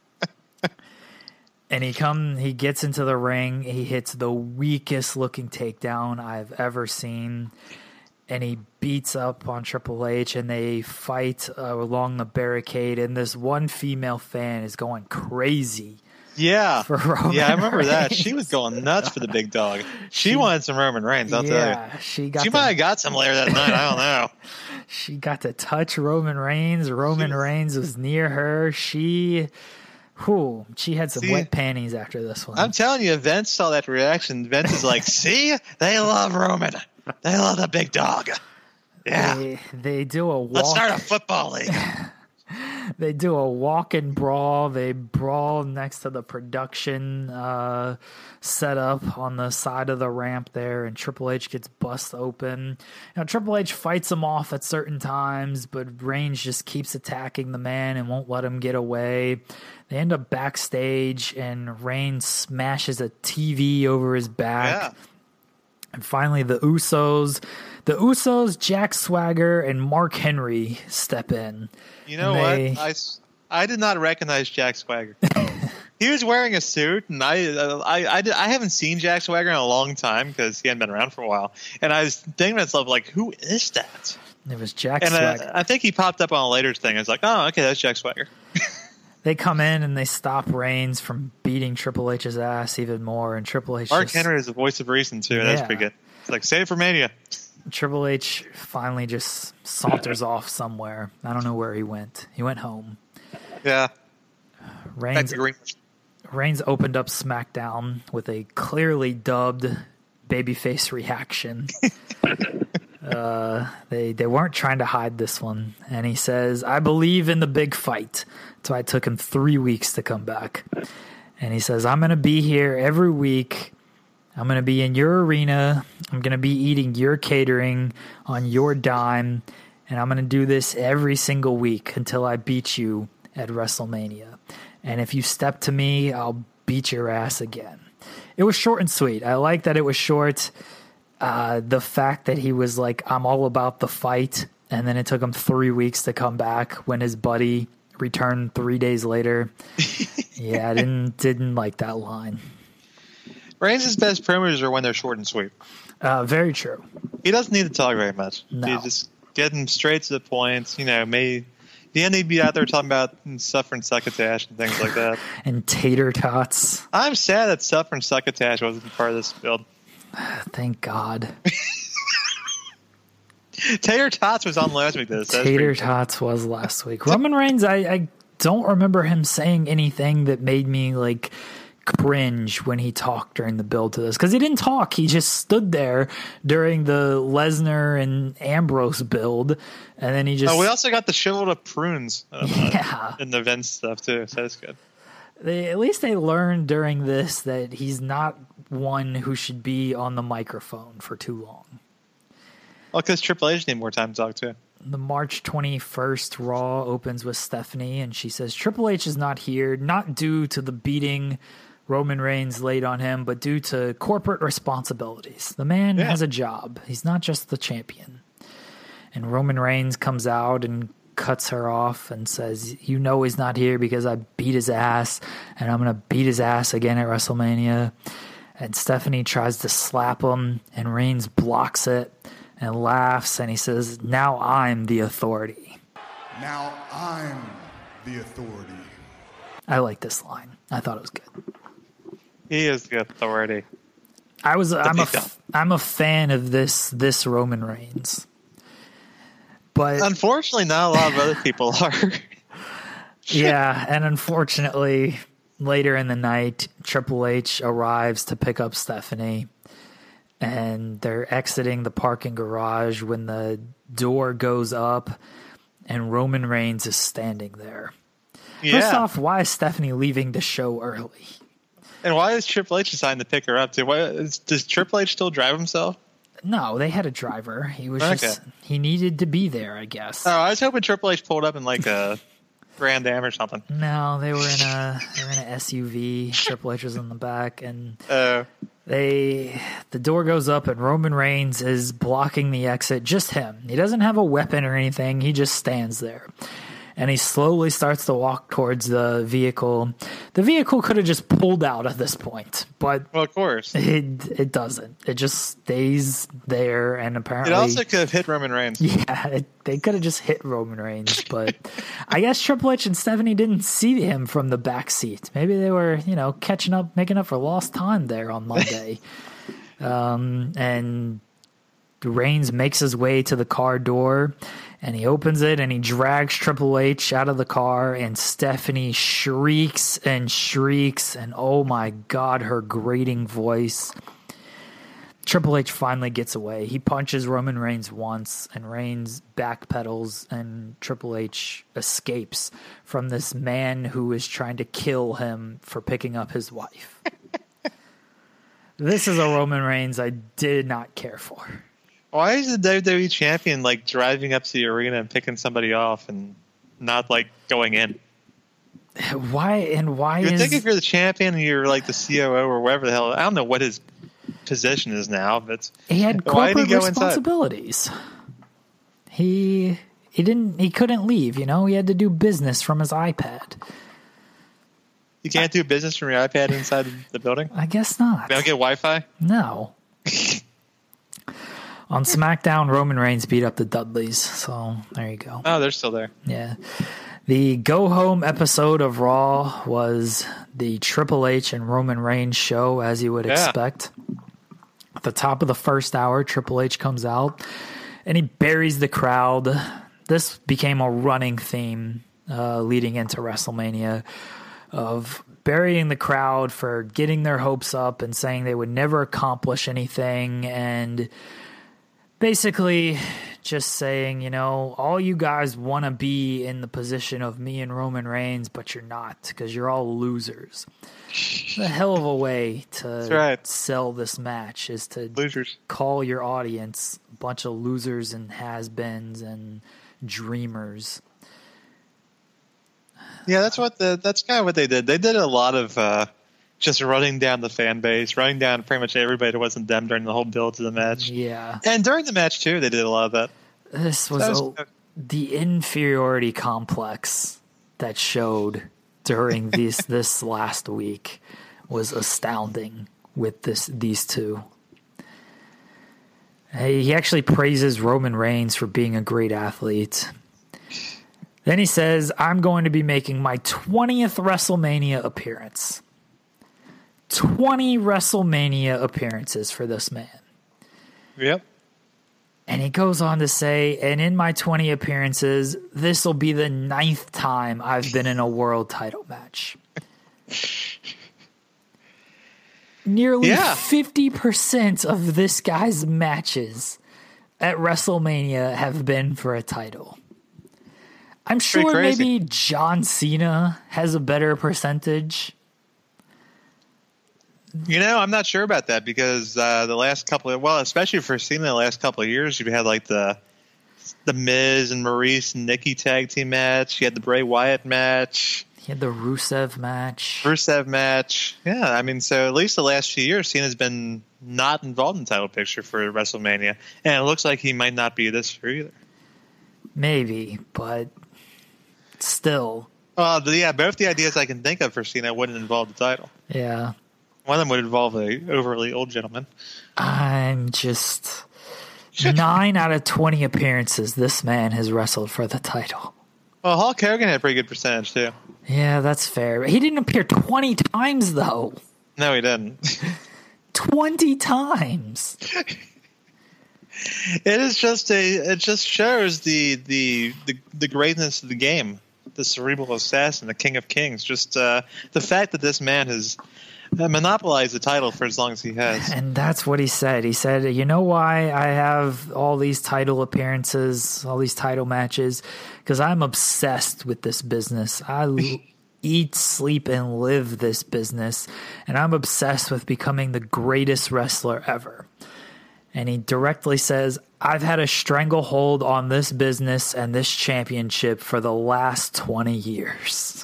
And he come, he gets into the ring. He hits the weakest looking takedown I've ever seen. And he beats up on Triple H, and they fight uh, along the barricade. And this one female fan is going crazy. Yeah, for Roman yeah, I remember Reigns. that. She was going nuts for the big dog. She, she wanted some Roman Reigns. I'll yeah, tell you. She got. She to, might have got some later that night. I don't know. She got to touch Roman Reigns. Roman Reigns was near her. She, whew, she had some see, wet panties after this one. I'm telling you, Vince saw that reaction. Vince is like, "See, they love Roman. They love the big dog." Yeah, they, they do a walk. Let's start a football league. They do a walk and brawl. They brawl next to the production uh, setup on the side of the ramp there, and Triple H gets bust open. You know, Triple H fights him off at certain times, but Reigns just keeps attacking the man and won't let him get away. They end up backstage, and Reigns smashes a T V over his back. Yeah. And finally, the Usos, the Usos, Jack Swagger, and Mark Henry step in. You know they, what? I, I did not recognize Jack Swagger. He was wearing a suit, and I I, I, I haven't seen Jack Swagger in a long time because he hadn't been around for a while. And I was thinking to myself, like, who is that? It was Jack and Swagger. I, I think he popped up on a later thing. I was like, oh, okay, that's Jack Swagger. They come in and they stop Reigns from beating Triple H's ass even more, and Triple H. Mark just, Henry is the voice of reason too. Yeah. That's pretty good. It's like, save for Mania. Triple H finally just saunters off somewhere. I don't know where he went. He went home. Yeah. Reigns, Reigns opened up SmackDown with a clearly dubbed babyface reaction. uh, they they weren't trying to hide this one. And he says, I believe in the big fight. So it took him three weeks to come back. And he says, I'm going to be here every week. I'm going to be in your arena. I'm going to be eating your catering on your dime. And I'm going to do this every single week until I beat you at WrestleMania. And if you step to me, I'll beat your ass again. It was short and sweet. I like that it was short. Uh, the fact that he was like, I'm all about the fight. And then it took him three weeks to come back when his buddy returned three days later. Yeah, I didn't, didn't like that line. Reigns' best promos are when they're short and sweet. Uh, very true. He doesn't need to talk very much. No. You just get him straight to the point. You know, may the end he'd be out there talking about suffering succotash and things like that. And tater tots. I'm sad that suffering succotash wasn't part of this build. Thank God. Tater tots was on last week. Though, so Tater tots was last week. Roman Reigns, I, I don't remember him saying anything that made me like cringe when he talked during the build to this, because he didn't talk. He just stood there during the Lesnar and Ambrose build, and then he just. Oh, we also got the shriveled up prunes. Uh, yeah, in the Vince stuff too. So that's good. They at least they learned during this that he's not one who should be on the microphone for too long. Well, because Triple H need more time to talk too. The March twenty-first Raw opens with Stephanie, and she says Triple H is not here, not due to the beating Roman Reigns laid on him, but due to corporate responsibilities. The man Yeah. has a job. He's not just the champion. And Roman Reigns comes out and cuts her off and says, you know he's not here because I beat his ass, and I'm going to beat his ass again at WrestleMania. And Stephanie tries to slap him, and Reigns blocks it and laughs, and he says, now I'm the authority. Now I'm the authority. I like this line. I thought it was good. He is the authority. I was I'm a Defeat f- I'm a fan of this this Roman Reigns. But Unfortunately, not a lot of other people are. yeah, and unfortunately, later in the night, Triple H arrives to pick up Stephanie, and they're exiting the parking garage when the door goes up, and Roman Reigns is standing there. Yeah. First off, why is Stephanie leaving the show early? And why is Triple H deciding to pick her up too? Why, is, does Triple H still drive himself? No, they had a driver. He was Okay. just he needed to be there, I guess. Oh, I was hoping Triple H pulled up in like a Grand Am or something. No, they were in a they were in an S U V. Triple H was in the back, and Uh, they the door goes up, and Roman Reigns is blocking the exit. Just him. He doesn't have a weapon or anything. He just stands there, and he slowly starts to walk towards the vehicle. The vehicle could have just pulled out at this point, but well, of course. it it doesn't. It just stays there, and apparently It also could have hit Roman Reigns. yeah, it, they could have just hit Roman Reigns, but I guess Triple H and Stephanie didn't see him from the back seat. Maybe they were, you know, catching up, making up for lost time there on Monday. um, and Reigns makes his way to the car door, and he opens it, and he drags Triple H out of the car, and Stephanie shrieks and shrieks, and oh my God, her grating voice. Triple H finally gets away. He punches Roman Reigns once, and Reigns backpedals, and Triple H escapes from this man who is trying to kill him for picking up his wife. This is a Roman Reigns I did not care for. Why is the W W E champion like driving up to the arena and picking somebody off and not like going in? Why and why You is think if you're the champion and you're like the C O O or whatever the hell, I don't know what his position is now, but he had why did he corporate go inside? responsibilities? He he didn't he couldn't leave, you know, he had to do business from his iPad. You can't do business from your iPad inside the building? I guess not. You don't get Wi-Fi? No. On SmackDown, Roman Reigns beat up the Dudleys, so there you go. Oh, they're still there. Yeah. The go-home episode of Raw was the Triple H and Roman Reigns show, as you would Yeah. expect. At the top of the first hour, Triple H comes out, and he buries the crowd. This became a running theme uh, leading into WrestleMania of burying the crowd for getting their hopes up and saying they would never accomplish anything, and basically just saying, you know, all you guys want to be in the position of me and Roman Reigns, but you're not because you're all losers. It's a hell of a way to right. sell this match, is to Losers. call your audience a bunch of losers and has-beens and dreamers. Yeah, that's what the that's kind of what they did. They did a lot of uh, just running down the fan base, running down pretty much everybody that wasn't them during the whole build to the match. Yeah. And during the match too, they did a lot of that. This was, That was- a, the inferiority complex that showed during this this last week was astounding with this these two. He actually praises Roman Reigns for being a great athlete. Then he says, I'm going to be making my twentieth WrestleMania appearance. twenty WrestleMania appearances for this man. Yep. And he goes on to say, and in my twenty appearances, this will be the ninth time I've been in a world title match. Nearly Yeah. fifty percent of this guy's matches at WrestleMania have been for a title. I'm Pretty sure crazy. maybe John Cena has a better percentage. You know, I'm not sure about that because uh, the last couple of, well, especially for Cena, the last couple of years, you've had like the the Miz and Maurice and Nikki tag team match. You had the Bray Wyatt match. He had the Rusev match. Rusev match. Yeah, I mean, so at least the last few years, Cena's been not involved in the title picture for WrestleMania. And it looks like he might not be this year either. Maybe, but still. Uh, yeah, both the ideas I can think of for Cena wouldn't involve the title. Yeah. One of them would involve a overly old gentleman. I'm just... Nine out of twenty appearances this man has wrestled for the title. Well, Hulk Hogan had a pretty good percentage, too. Yeah, that's fair. He didn't appear twenty times, though. No, he didn't. twenty times. It is just a. It just shows the the the, the greatness of the game. The cerebral assassin, the King of Kings. Just uh, the fact that this man has monopolized the title for as long as he has. And that's what he said. He said, "You know why I have all these title appearances, all these title matches? Because I'm obsessed with this business. I." Eat, sleep, and live this business, and I'm obsessed with becoming the greatest wrestler ever." And he directly says, "I've had a stranglehold on this business and this championship for the last twenty years.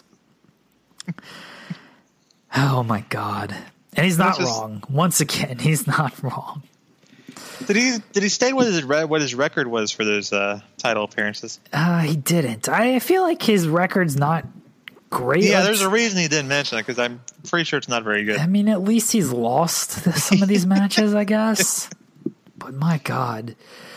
Oh my God. And he's not just, wrong. Once again, he's not wrong. Did he did he state what his what his record was for those uh, title appearances? Uh, he didn't. I feel like his record's not great. Yeah, there's a reason he didn't mention it, because I'm pretty sure it's not very good. I mean, at least he's lost some of these matches, I guess. But my God.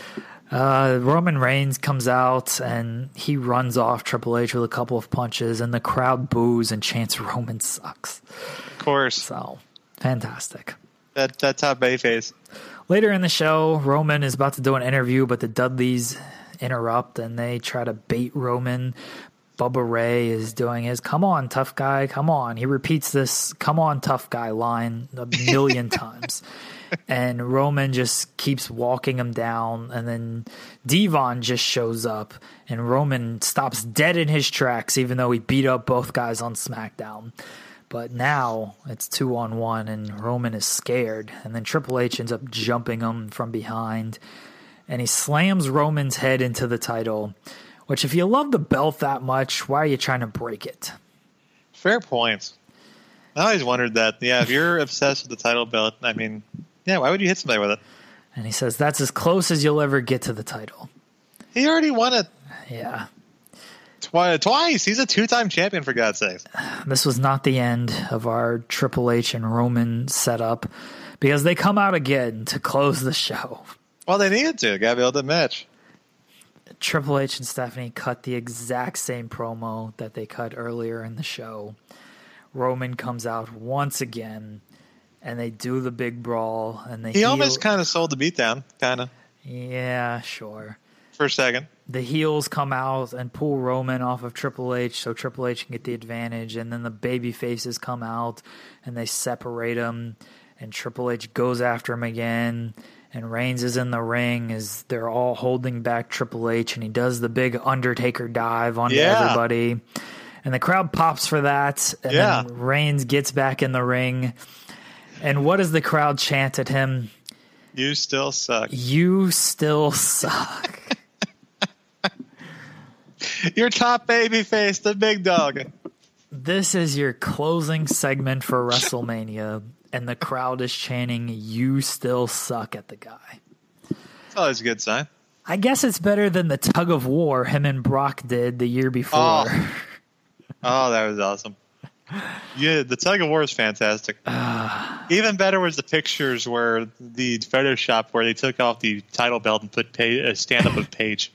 Uh, Roman Reigns comes out, and he runs off Triple H with a couple of punches, and the crowd boos and chants, "Roman sucks." Of course. So, fantastic. That, that top bayface. Later in the show, Roman is about to do an interview, but the Dudleys interrupt, and they try to bait Roman. Bubba Ray is doing his "come on, tough guy, come on." He repeats this "come on, tough guy" line a million times. And Roman just keeps walking him down, and then Devon just shows up, and Roman stops dead in his tracks, even though he beat up both guys on SmackDown. But now it's two on one, and Roman is scared, and then Triple H ends up jumping him from behind, and he slams Roman's head into the title. Which, if you love the belt that much, why are you trying to break it? Fair point. I always wondered that. Yeah, if you're obsessed with the title belt, I mean, yeah, why would you hit somebody with it? And he says that's as close as you'll ever get to the title. He already won it. Yeah. Twi- twice. He's a two-time champion, for God's sakes. This was not the end of our Triple H and Roman setup, because they come out again to close the show. Well, they needed to. Got to build a match. Triple H and Stephanie cut the exact same promo that they cut earlier in the show. Roman comes out once again, and they do the big brawl. And they he heel- almost kind of sold the beatdown, kind of. Yeah, sure. For a second. The heels come out and pull Roman off of Triple H so Triple H can get the advantage. And then the baby faces come out, and they separate them. And Triple H goes after him again. And Reigns is in the ring as they're all holding back Triple H, and he does the big Undertaker dive onto yeah. everybody. And the crowd pops for that, and yeah. then Reigns gets back in the ring. And what does the crowd chant at him? You still suck. You still suck. Your top baby face, the big dog. This is your closing segment for WrestleMania. And the crowd is chanting, "You still suck" at the guy. It's always a good sign. I guess it's better than the tug of war him and Brock did the year before. Oh, oh that was awesome. Yeah, the tug of war is fantastic. Uh, Even better was the pictures where the Photoshop where they took off the title belt and put pay, a stand-up of Paige.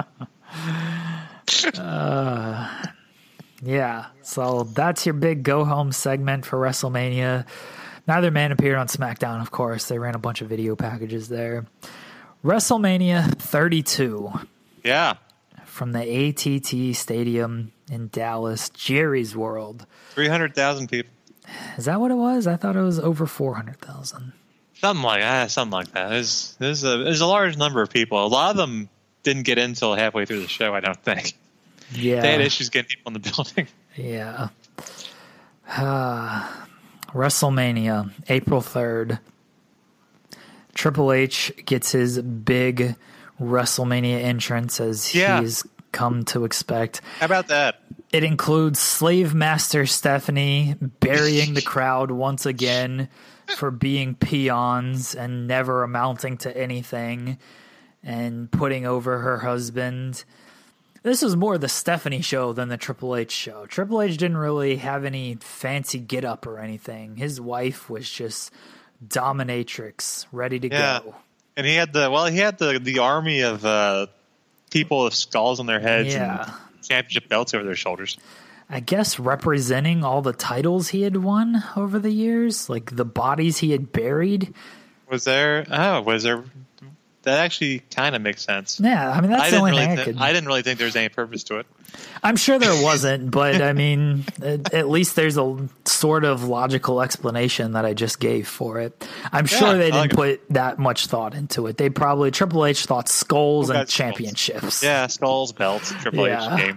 uh, yeah, so that's your big go-home segment for WrestleMania. Neither man appeared on SmackDown, of course. They ran a bunch of video packages there. WrestleMania thirty-two. Yeah. From the A T T Stadium in Dallas, Jerry's World. three hundred thousand people. Is that what it was? I thought it was over four hundred thousand. Something like that. Something like that. There's, there's, a, there's a large number of people. A lot of them didn't get in until halfway through the show, I don't think. Yeah. They had issues getting people in the building. Yeah. Uh, WrestleMania, April third. Triple H gets his big WrestleMania entrance as yeah. he's come to expect. How about that? It includes Slave Master Stephanie burying the crowd once again for being peons and never amounting to anything and putting over her husband. This was more the Stephanie show than the Triple H show. Triple H didn't really have any fancy get-up or anything. His wife was just dominatrix, ready to yeah. go. And he had the, well, he had the, the army of uh, people with skulls on their heads Yeah. and championship belts over their shoulders. I guess representing all the titles he had won over the years, like the bodies he had buried. Was there, oh, was there, that actually kind of makes sense. Yeah, I mean, that's I the didn't only really thing I th- could... I didn't really think there was any purpose to it. I'm sure there wasn't, but I mean, at, at least there's a sort of logical explanation that I just gave for it. I'm Yeah, sure they I didn't like put that much thought into it. They probably, Triple H thought skulls Who and got skulls? championships. Yeah, skulls, belts, Triple Yeah. H game.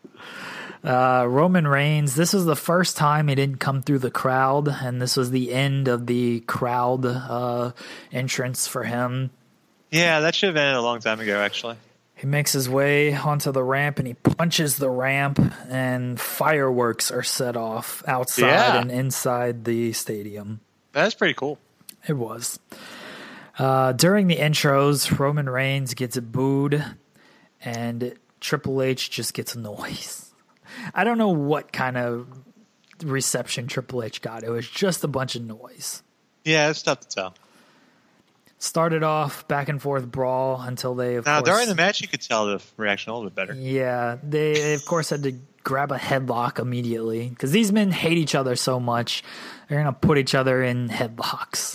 Uh, Roman Reigns, this was the first time he didn't come through the crowd, and this was the end of the crowd uh, entrance for him. Yeah, that should have ended a long time ago, actually. He makes his way onto the ramp and he punches the ramp, and fireworks are set off outside Yeah. and inside the stadium. That's pretty cool. It was. Uh, during the intros, Roman Reigns gets booed and Triple H just gets noise. I don't know what kind of reception Triple H got. It was just a bunch of noise. Yeah, it's tough to tell. Started off back and forth brawl until they, of Now, course... during the match, you could tell the reaction a little bit better. Yeah, they, they of course had to grab a headlock immediately because these men hate each other so much. They're going to put each other in headlocks.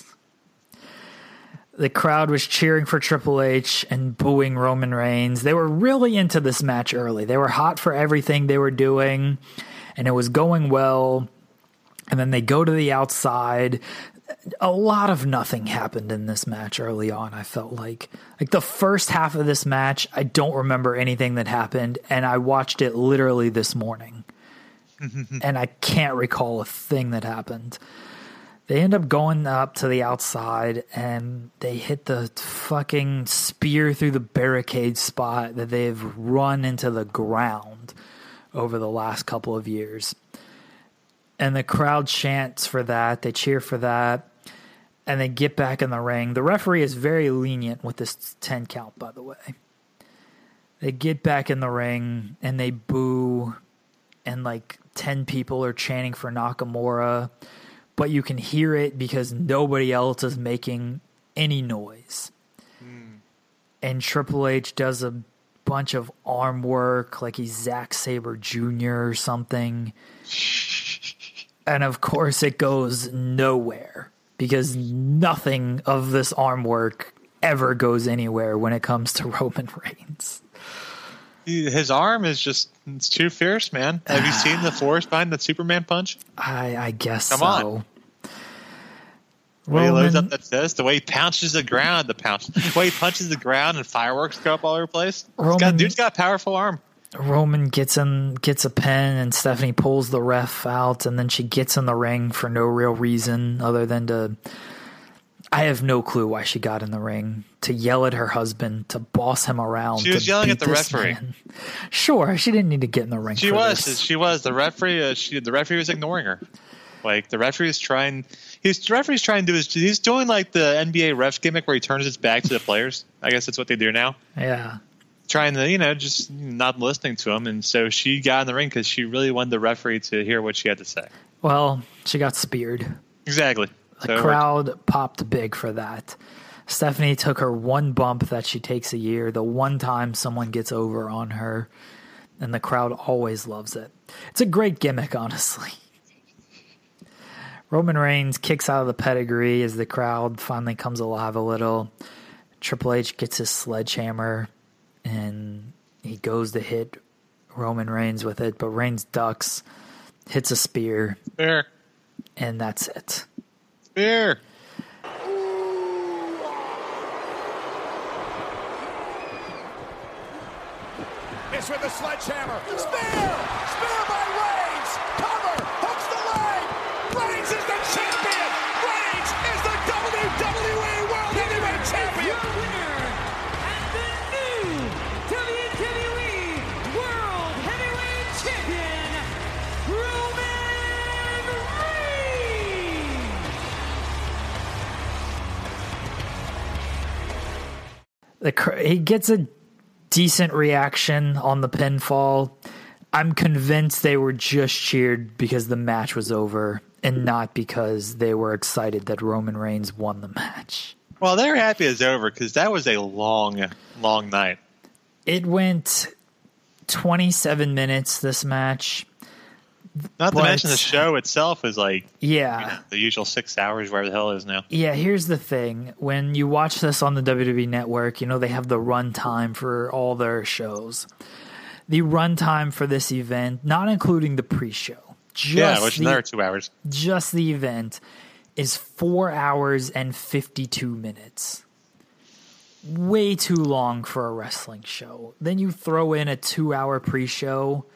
The crowd was cheering for Triple H and booing Roman Reigns. They were really into this match early. They were hot for everything they were doing, and it was going well. And then they go to the outside. A lot of nothing happened in this match early on, I felt like. Like the first half of this match, I don't remember anything that happened, and I watched it literally this morning. And I can't recall a thing that happened. They end up going up to the outside, and they hit the fucking spear through the barricade spot that they've run into the ground over the last couple of years. And the crowd chants for that. They cheer for that. And they get back in the ring. The referee is very lenient with this ten count, by the way. They get back in the ring, and they boo. And like ten people are chanting for Nakamura. But you can hear it because nobody else is making any noise. Mm. And Triple H does a bunch of arm work like he's Zack Sabre Junior or something. And of course it goes nowhere because nothing of this arm work ever goes anywhere when it comes to Roman Reigns. His arm is just, it's too fierce, man. Have you seen the force behind the Superman punch? I, I guess Come so. on. The way he loads up that fist, the way he pounces the ground, the pounce, the way he punches the ground and fireworks go up all over the place. Roman, got, dude's got a powerful arm. Roman gets in, gets a pin, and Stephanie pulls the ref out, and then she gets in the ring for no real reason other than to... I have no clue why she got in the ring. To yell at her husband, to boss him around. She was to yelling beat at the this referee. Man. Sure, she didn't need to get in the ring. She for was. this. She was. The referee. Uh, she. The referee was ignoring her. Like the referee is trying. He's the referee's trying to do is he's doing like the N B A ref gimmick where he turns his back to the players. I guess that's what they do now. Yeah. Trying to, you know, just not listening to him, and so she got in the ring because she really wanted the referee to hear what she had to say. Well, she got speared. Exactly. The so crowd popped big for that. Stephanie took her one bump that she takes a year, the one time someone gets over on her, and the crowd always loves it. It's a great gimmick, honestly. Roman Reigns kicks out of the pedigree as the crowd finally comes alive a little. Triple H gets his sledgehammer, and he goes to hit Roman Reigns with it, but Reigns ducks, hits a spear, Spear. and that's it. Spear. It's with the sledgehammer. Spear! Spear by Reigns! Cover! Hooks the leg! Reigns is the champion! Reigns is the W W E World Heavyweight Champion! Your winner and the new W W E World Heavyweight Champion, The cr- he gets a decent reaction on the pinfall. I'm convinced they were just cheered because the match was over and not because they were excited that Roman Reigns won the match. Well, they're happy it's over because that was a long, long night. It went twenty-seven minutes, this match. Not to But- mention the show itself is like Yeah. you know, the usual six hours, where the hell it is now. Yeah, here's the thing. When you watch this on the W W E Network, you know, they have the runtime for all their shows. The runtime for this event, not including the pre-show, just, Yeah, which is the, another two hours. just the event, is four hours and fifty-two minutes. Way too long for a wrestling show. Then you throw in a two-hour pre-show.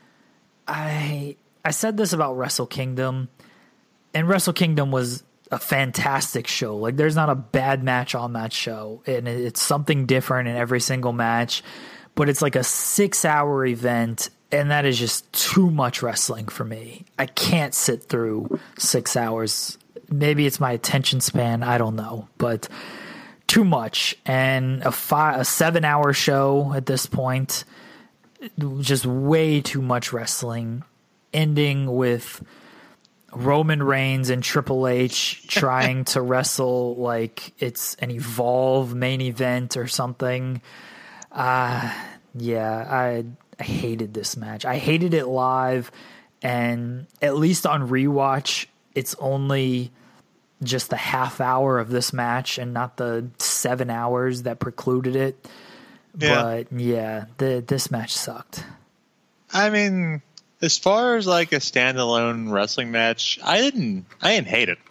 I I said this about Wrestle Kingdom, and Wrestle Kingdom was a fantastic show. Like, there's not a bad match on that show, and it's something different in every single match. But it's like a six-hour event, and that is just too much wrestling for me. I can't sit through six hours. Maybe it's my attention span. I don't know, but too much. And a five, a seven-hour show at this point, just way too much wrestling, ending with Roman Reigns and Triple H trying to wrestle like it's an Evolve main event or something. Uh, yeah, I, I hated this match. I hated it live, and at least on rewatch, it's only just the half hour of this match and not the seven hours that precluded it. Yeah. But yeah, the, this match sucked. I mean, as far as like a standalone wrestling match, I didn't, I didn't hate it.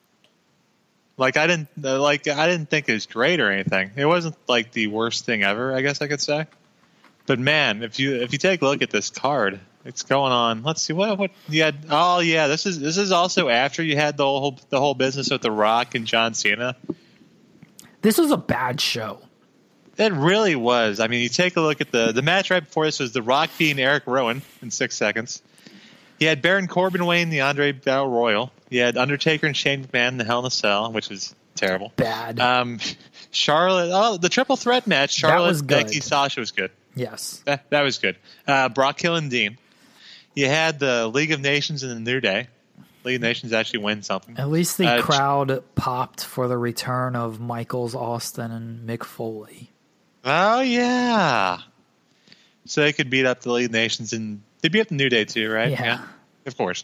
Like I didn't, uh, like I didn't think it was great or anything. It wasn't like the worst thing ever, I guess I could say. But man, if you if you take a look at this card, it's going on. Let's see what what you had. Oh yeah, this is this is also after you had the whole the whole business with The Rock and John Cena. This was a bad show. It really was. I mean, you take a look at the the match right before this was The Rock beating Eric Rowan in six seconds. You had Baron Corbin winning the Andre Battle Royal. You had Undertaker and Shane McMahon in the Hell in a Cell, which was terrible. Bad. Um, Charlotte. Oh, the triple threat match. Charlotte, was good. Becky, Sasha was good. Yes. That, that was good. Uh, Brock Hill and Dean. You had the League of Nations and the New Day. League of Nations actually win something. At least the Uh, crowd popped for the return of Michaels, Austin, and Mick Foley. Oh yeah. So they could beat up the League of Nations, and they beat up the New Day too, right? Yeah. Of course.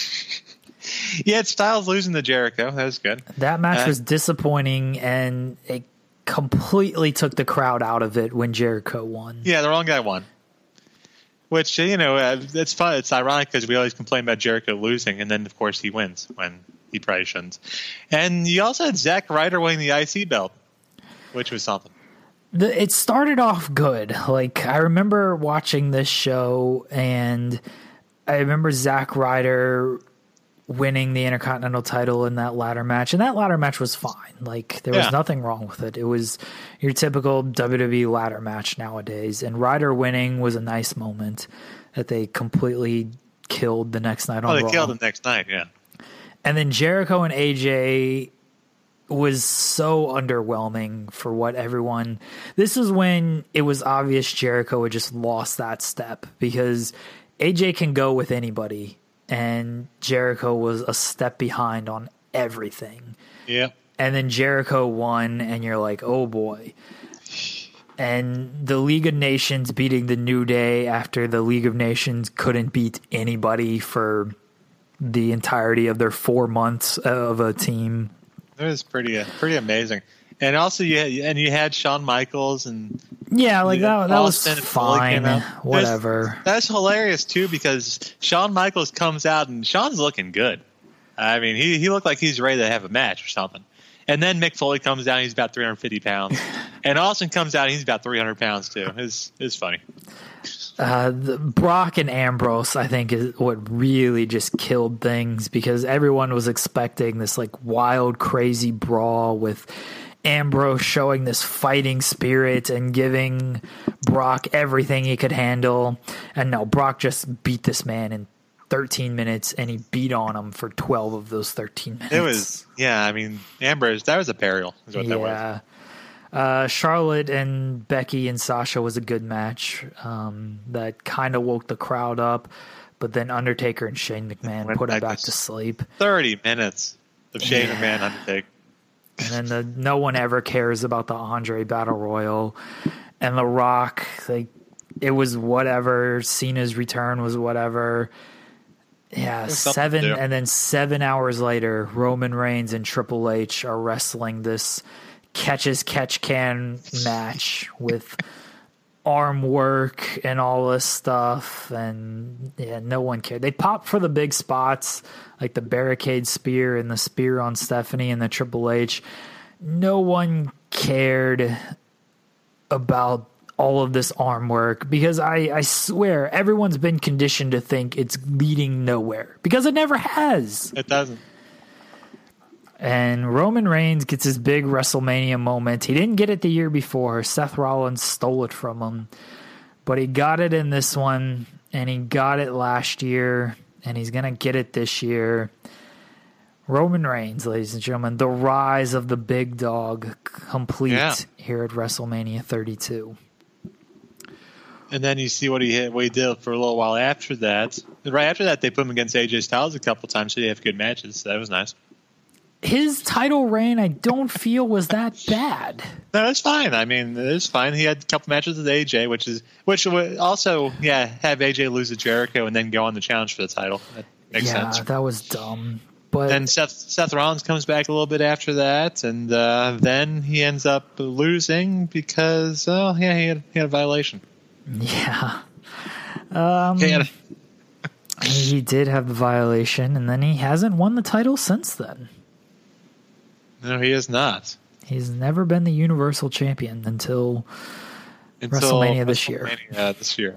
You had Styles losing to Jericho. That was good. That match Uh, was disappointing, and it completely took the crowd out of it when Jericho won. Yeah, the wrong guy won. Which, you know, uh, it's fun. It's ironic because we always complain about Jericho losing, and then, of course, he wins when he probably shouldn't. And you also had Zack Ryder winning the I C belt, which was something. The, it started off good. Like, I remember watching this show, and I remember Zack Ryder winning the Intercontinental title in that ladder match, and that ladder match was fine. Like, there was Yeah. nothing wrong with it. It was your typical W W E ladder match nowadays, and Ryder winning was a nice moment that they completely killed the next night on Oh, they Raw. killed him next night, yeah. And then Jericho and A J was so underwhelming for what everyone. This is when it was obvious Jericho had just lost that step, because A J can go with anybody, and Jericho was a step behind on everything. Yeah. And then Jericho won, and you're like, oh boy. And the League of Nations beating the New Day after the League of Nations couldn't beat anybody for the entirety of their four months of a team. It was pretty uh, pretty amazing. And also, you had, and you had Shawn Michaels and Yeah, like that, that was Austin and Foley came fine. out. Whatever. That's hilarious too, because Shawn Michaels comes out and Shawn's looking good. I mean, he he looked like he's ready to have a match or something. And then Mick Foley comes out, and he's about three hundred fifty pounds. And Austin comes out, and he's about three hundred pounds too. It's it's funny. Uh, the Brock and Ambrose, I think, is what really just killed things, because everyone was expecting this like wild, crazy brawl with Ambrose showing this fighting spirit and giving Brock everything he could handle. And no, Brock just beat this man in thirteen minutes, and he beat on him for twelve of those thirteen minutes. It was, yeah, I mean, Ambrose, that was a burial, is what that was. Yeah. Uh, Charlotte and Becky and Sasha was a good match um, that kind of woke the crowd up, but then Undertaker and Shane McMahon Went put him back back to to sleep. thirty minutes of Shane Yeah. McMahon Undertaker. And then the no one ever cares about the Andre Battle Royal and The Rock. Like it was whatever. Cena's return was whatever. Yeah, was something seven, to do. and then seven hours later, Roman Reigns and Triple H are wrestling this catch as catch can match with arm work and all this stuff, and yeah, no one cared. They popped for the big spots, like the barricade spear and the spear on Stephanie and the Triple H. No one cared about all of this arm work because I, I swear everyone's been conditioned to think it's leading nowhere because it never has. It doesn't. And Roman Reigns gets his big WrestleMania moment. He didn't get it the year before. Seth Rollins stole it from him. But he got it in this one, and he got it last year, and he's going to get it this year. Roman Reigns, ladies and gentlemen, the rise of the big dog complete Yeah. here at WrestleMania thirty-two. And then you see what he hit, what he did for a little while after that. And right after that, they put him against A J Styles a couple times, so they have good matches. So that was nice. His title reign, I don't feel was that bad. No, it's fine. I mean, it's fine. He had a couple matches with A J, which is which would also, yeah, have A J lose to Jericho and then go on the challenge for the title. That makes yeah, sense. that was dumb. But Then Seth Seth Rollins comes back a little bit after that, and uh, then he ends up losing because, oh, yeah, he had, he had a violation. yeah, um, He had- he did have the violation, and then he hasn't won the title since then. no, he is not. He's never been the Universal Champion until Until WrestleMania this year. WrestleMania this year.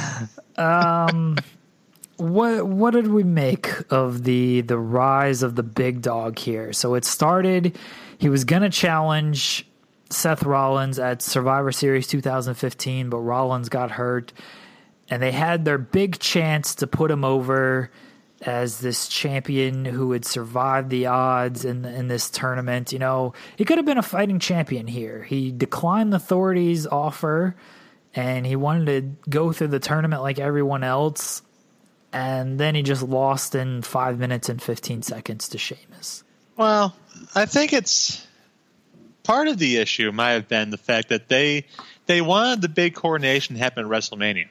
What what did we make of the the rise of the big dog here? So it started, he was going to challenge Seth Rollins at Survivor Series two thousand fifteen, but Rollins got hurt, and they had their big chance to put him over as this champion who would survive the odds in in this tournament. You know, he could have been a fighting champion here. He declined the Authority's offer, and he wanted to go through the tournament like everyone else. And then he just lost in five minutes and fifteen seconds to Sheamus. Well, I think it's part of the issue might have been the fact that they they wanted the big coronation to happen at WrestleMania,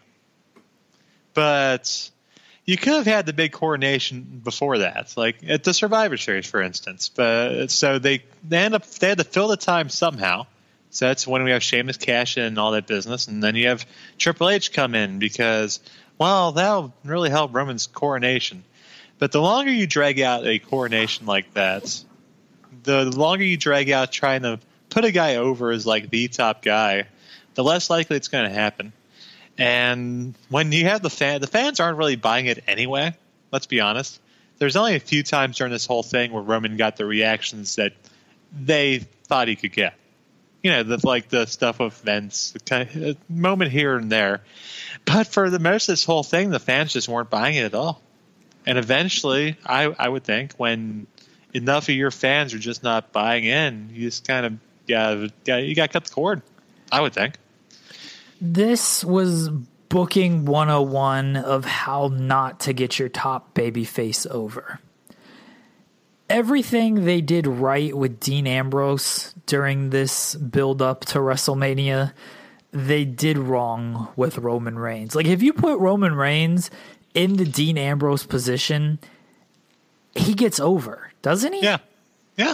but you could have had the big coronation before that, like at the Survivor Series, for instance. But so they they end up they had to fill the time somehow. So that's when we have Sheamus cash in and all that business, and then you have Triple H come in because, well, that'll really help Roman's coronation. But the longer you drag out a coronation like that, the longer you drag out trying to put a guy over as like the top guy, the less likely it's going to happen. And when you have the fan, the fans aren't really buying it anyway. Let's be honest. There's only a few times during this whole thing where Roman got the reactions that they thought he could get. You know, the, like the stuff with Vince, the kind of, a moment here and there. But for the most of this whole thing, the fans just weren't buying it at all. And eventually, I, I would think, when enough of your fans are just not buying in, you just kind of yeah, yeah you got to cut the cord. I would think. This was booking one oh one of how not to get your top babyface over. Everything they did right with Dean Ambrose during this build-up to WrestleMania, they did wrong with Roman Reigns. Like, if you put Roman Reigns in the Dean Ambrose position, he gets over, doesn't he? Yeah. Yeah.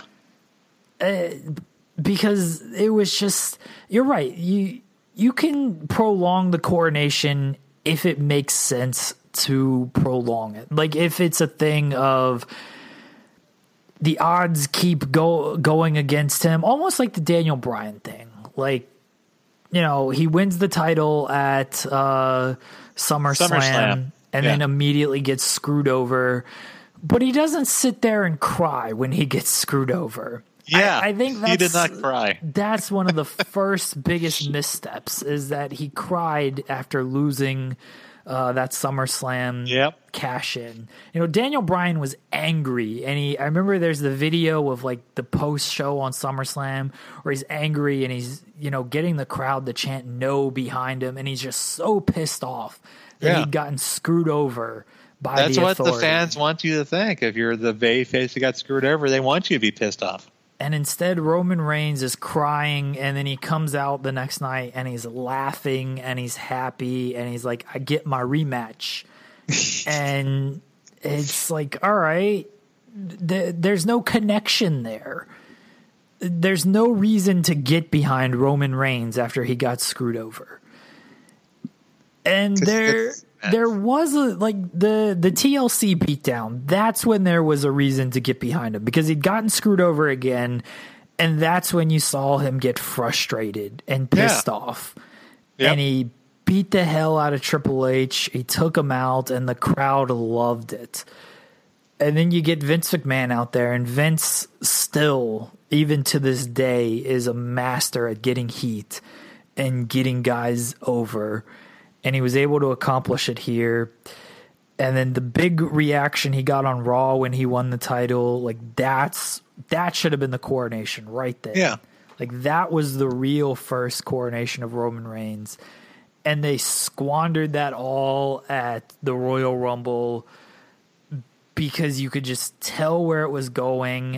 Because it was just, you're right. You you can prolong the coronation if it makes sense to prolong it. Like, if it's a thing of the odds keep go, going against him, almost like the Daniel Bryan thing. Like, you know, he wins the title at uh, SummerSlam, SummerSlam. and Yeah. then immediately gets screwed over. But he doesn't sit there and cry when he gets screwed over. Yeah. I, I think that's, he did not cry. That's one of the first biggest missteps, is that he cried after losing uh, that SummerSlam Yep. cash in. You know, Daniel Bryan was angry, and he. I remember there's the video of like the post show on SummerSlam where he's angry and he's you know getting the crowd to chant "No" behind him, and he's just so pissed off that Yeah. he'd gotten screwed over by That's the what authority. the fans want you to think. If you're the babyface that got screwed over, they want you to be pissed off. And instead, Roman Reigns is crying, and then he comes out the next night, and he's laughing, and he's happy, and he's like, I get my rematch. And it's like, all right, th- there's no connection there. There's no reason to get behind Roman Reigns after he got screwed over. And 'Cause there, it's- there was a like the the T L C beatdown. That's when there was a reason to get behind him because he'd gotten screwed over again, and that's when you saw him get frustrated and pissed Yeah. off. Yep. And he beat the hell out of Triple H. He took him out, and the crowd loved it. And then you get Vince McMahon out there, and Vince still, even to this day, is a master at getting heat and getting guys over. And he was able to accomplish it here. And then the big reaction he got on Raw when he won the title, like that's that should have been the coronation right there. Yeah. Like that was the real first coronation of Roman Reigns. And they squandered that all at the Royal Rumble because you could just tell where it was going.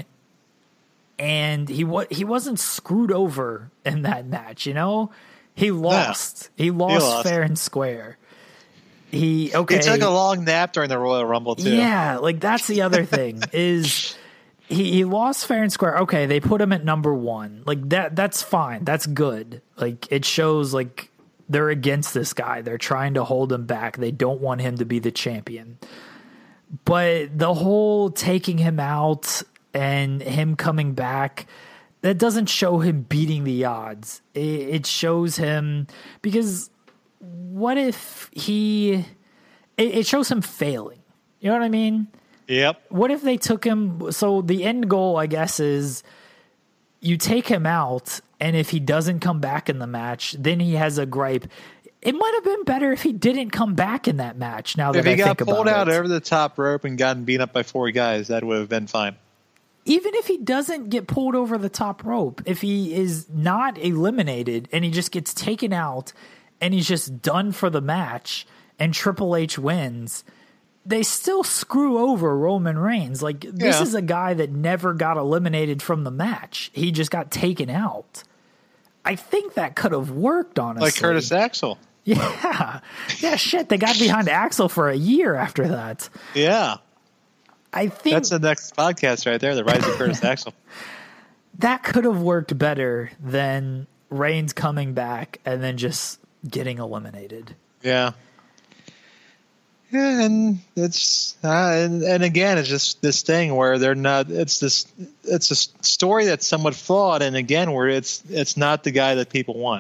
And he wa- he wasn't screwed over in that match, you know? He lost. He lost, lost. fair and square. He okay. He took a long nap during the Royal Rumble too. Yeah, like that's the other thing is he, he lost fair and square. Okay, they put him at number one. Like that that's fine. That's good. Like it shows like they're against this guy. They're trying to hold him back. They don't want him to be the champion. But the whole taking him out and him coming back, that doesn't show him beating the odds. It, it shows him because what if he? It, it shows him failing. You know what I mean? Yep. What if they took him? So the end goal, I guess, is you take him out, and if he doesn't come back in the match, then he has a gripe. It might have been better if he didn't come back in that match. Now that If he I got think pulled about out it. over the top rope and gotten beat up by four guys, that would have been fine. Even if he doesn't get pulled over the top rope, if he is not eliminated and he just gets taken out and he's just done for the match and Triple H wins, they still screw over Roman Reigns. Like, this Yeah. is a guy that never got eliminated from the match. He just got taken out. I think that could have worked, honestly. Like Curtis Axel. Yeah. Yeah, shit. They got behind Axel for a year after that. Yeah. I think That's the next podcast right there, The Rise of Curtis Axel. that could have worked better than Reigns coming back and then just getting eliminated. Yeah. Yeah, and it's uh, and, and again, it's just this thing where they're not. It's this. It's a story that's somewhat flawed, and again, where it's it's not the guy that people want.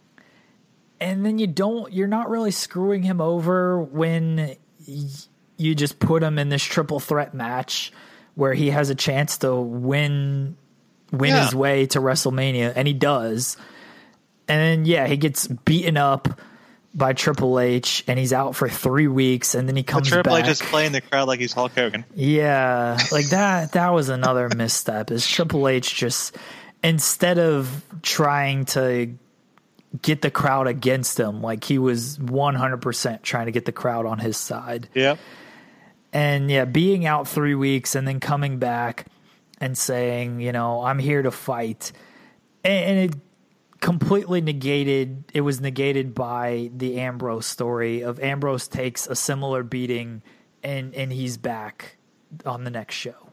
And then you don't. You're not really screwing him over when y- you just put him in this triple threat match where he has a chance to win win Yeah. his way to WrestleMania, and he does. And then yeah, he gets beaten up by Triple H, and he's out for three weeks, and then he But comes Triple back. H is playing the crowd like he's Hulk Hogan. Yeah, like that. That was another misstep. Is Triple H just instead of trying to get the crowd against him, like he was one hundred percent trying to get the crowd on his side. Yep. And yeah, being out three weeks and then coming back and saying, you know, I'm here to fight, and, and it completely negated. It was negated by the Ambrose story of Ambrose takes a similar beating, and and he's back on the next show.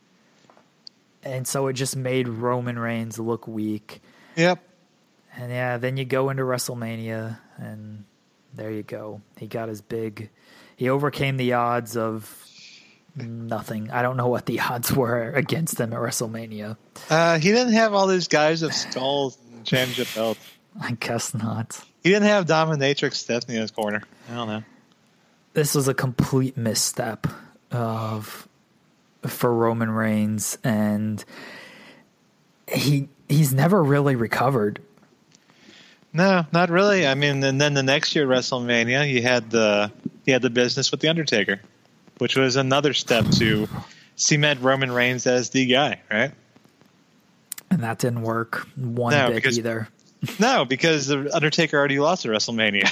And so it just made Roman Reigns look weak. Yep. And yeah, then you go into WrestleMania, and there you go. He got his big. He overcame the odds of nothing. I don't know what the odds were against him at WrestleMania. Uh, he didn't have all these guys of skulls and championship belts. I guess not. He didn't have Dominatrix Stephanie in his corner. I don't know. This was a complete misstep of for Roman Reigns, and he he's never really recovered. No, not really. I mean, and then the next year at WrestleMania, you had the you had the business with the Undertaker, which was another step to cement Roman Reigns as the guy, right? And that didn't work one No, bit because- either. No, because the Undertaker already lost at WrestleMania.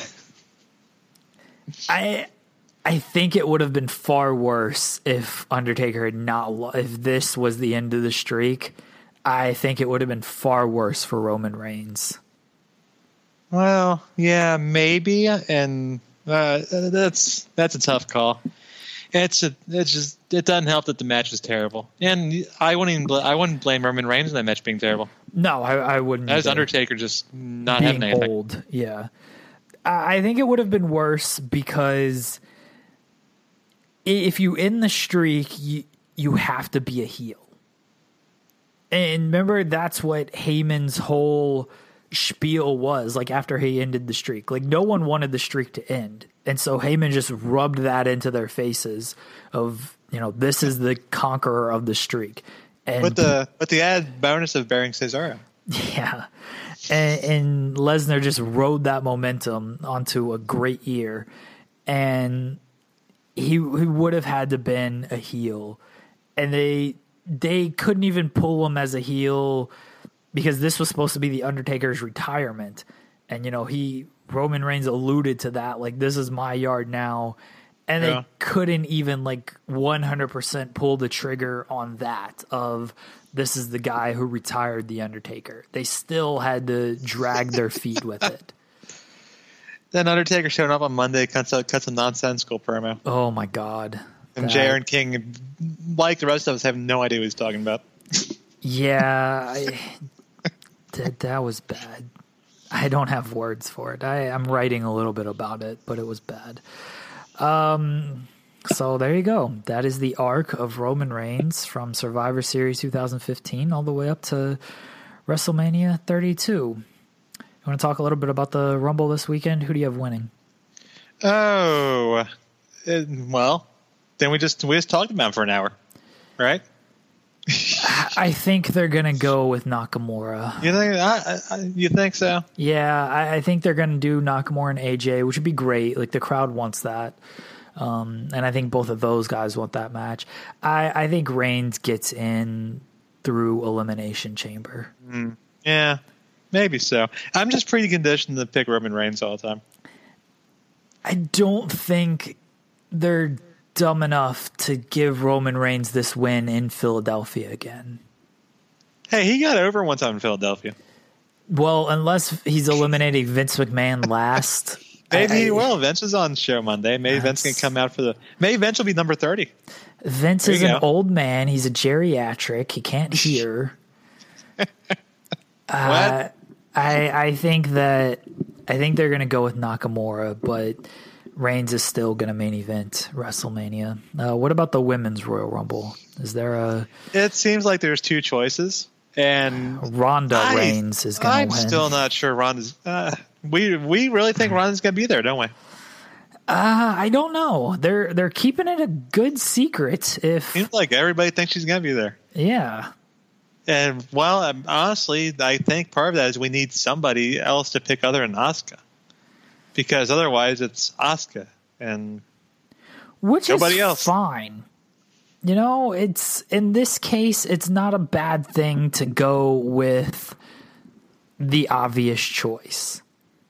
I I think it would have been far worse if Undertaker had not lo- if this was the end of the streak. I think it would have been far worse for Roman Reigns. Well, yeah, maybe, and uh, that's that's a tough call. It's a, it's just it doesn't help that the match was terrible, and I wouldn't even bl- I wouldn't blame Roman Reigns in that match being terrible. No, I, I wouldn't. That was either. Undertaker just not Being having anything. old. Yeah, I I think it would have been worse because i- if you end the streak, you you have to be a heel. And remember, that's what Heyman's whole spiel was like after he ended the streak. Like, no one wanted the streak to end. And so Heyman just rubbed that into their faces of, you know, this is the conqueror of the streak. And With the with the added bonus of bearing Cesaro. yeah. And, and Lesnar just rode that momentum onto a great year. And he, he would have had to been a heel. And they they couldn't even pull him as a heel because this was supposed to be the Undertaker's retirement. And, you know, he Roman Reigns alluded to that, like, this is my yard now. And they Yeah. couldn't even, like, one hundred percent pull the trigger on that of this is the guy who retired the Undertaker. They still had to drag their feet with it. Then Undertaker showing up on Monday, cuts a, cuts a nonsensical promo. Oh, my God. And That- J R and King, like the rest of us, have no idea what he's talking about. Yeah, I, that, that was bad. I don't have words for it. I, I'm writing a little bit about it, but it was bad. Um, so there you go. That is the arc of Roman Reigns from Survivor Series two thousand fifteen all the way up to WrestleMania thirty-two. You want to talk a little bit about the Rumble this weekend? Who do you have winning? Oh, uh, well, then we just we just talked about him for an hour, right? I think they're going to go with Nakamura. You think? I, I, you think so? Yeah, I, I think they're going to do Nakamura and A J, which would be great. Like, the crowd wants that. Um, and I think both of those guys want that match. I, I think Reigns gets in through Elimination Chamber. Yeah, maybe so. I'm just pretty conditioned to pick Roman Reigns all the time. I don't think they're dumb enough to give Roman Reigns this win in Philadelphia again. Hey, he got over one time in Philadelphia. Well, unless he's eliminating Vince McMahon last. Maybe I- he will. Vince is on show Monday. Maybe Vince can That's- come out for the. Maybe Vince will be number thirty. Vince There is you an go. old man. He's a geriatric. He can't hear. What? I I think that I think they're going to go with Nakamura, but Reigns is still going to main event WrestleMania. Uh, what about the women's Royal Rumble? Is there a It seems like there's two choices, and Ronda I- Reigns is going I'm to win? still not sure Ronda's. Uh, we we really think Ronda's going to be there, don't we? Uh, I don't know. They're they're keeping it a good secret. If Seems like everybody thinks she's going to be there. yeah, And well, um, honestly, I think part of that is we need somebody else to pick other than Asuka, because otherwise it's Asuka and which Nobody is else. fine. You know, it's in this case, it's not a bad thing to go with the obvious choice.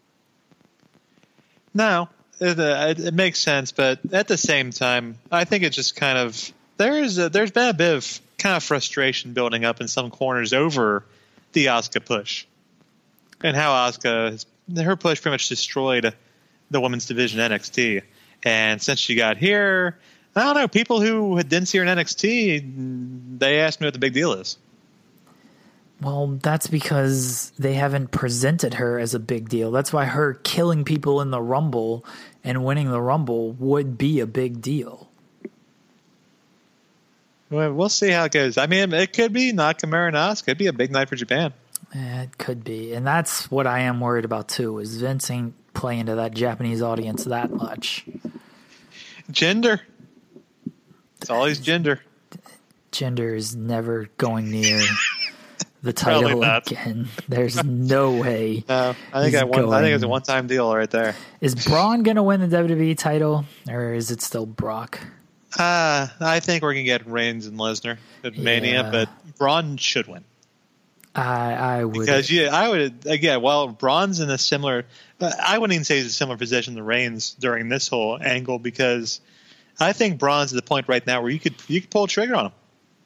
no, it, uh, it, it makes sense. But at the same time, I think it's just kind of there's a, there's been a bit of kind of frustration building up in some corners over the Asuka push and how Asuka has, her push pretty much destroyed the women's division N X T. And since she got here, I don't know, people who didn't see her in N X T, they asked me what the big deal is. Well, that's because they haven't presented her as a big deal. That's why her killing people in the Rumble and winning the Rumble would be a big deal. Well, we'll see how it goes. I mean, it could be Nakamura and Asuka. It'd be a big night for Japan. Eh, It could be. And that's what I am worried about, too, is Vince ain't playing to that Japanese audience that much. Gender. It's always gender. Gender is never going near the Probably title not. again. There's no way. No, I think he's I, one, I think it's a going- one-time deal right there. Is Braun going to win the W W E title, or is it still Brock? Uh, I think we're gonna get Reigns and Lesnar at Mania, Yeah. but Braun should win. I I would. Because yeah, I would again. Well, Braun's in a similar. uh, I wouldn't even say he's a similar position to Reigns during this whole angle because I think Braun's at the point right now where you could you could pull a trigger on him.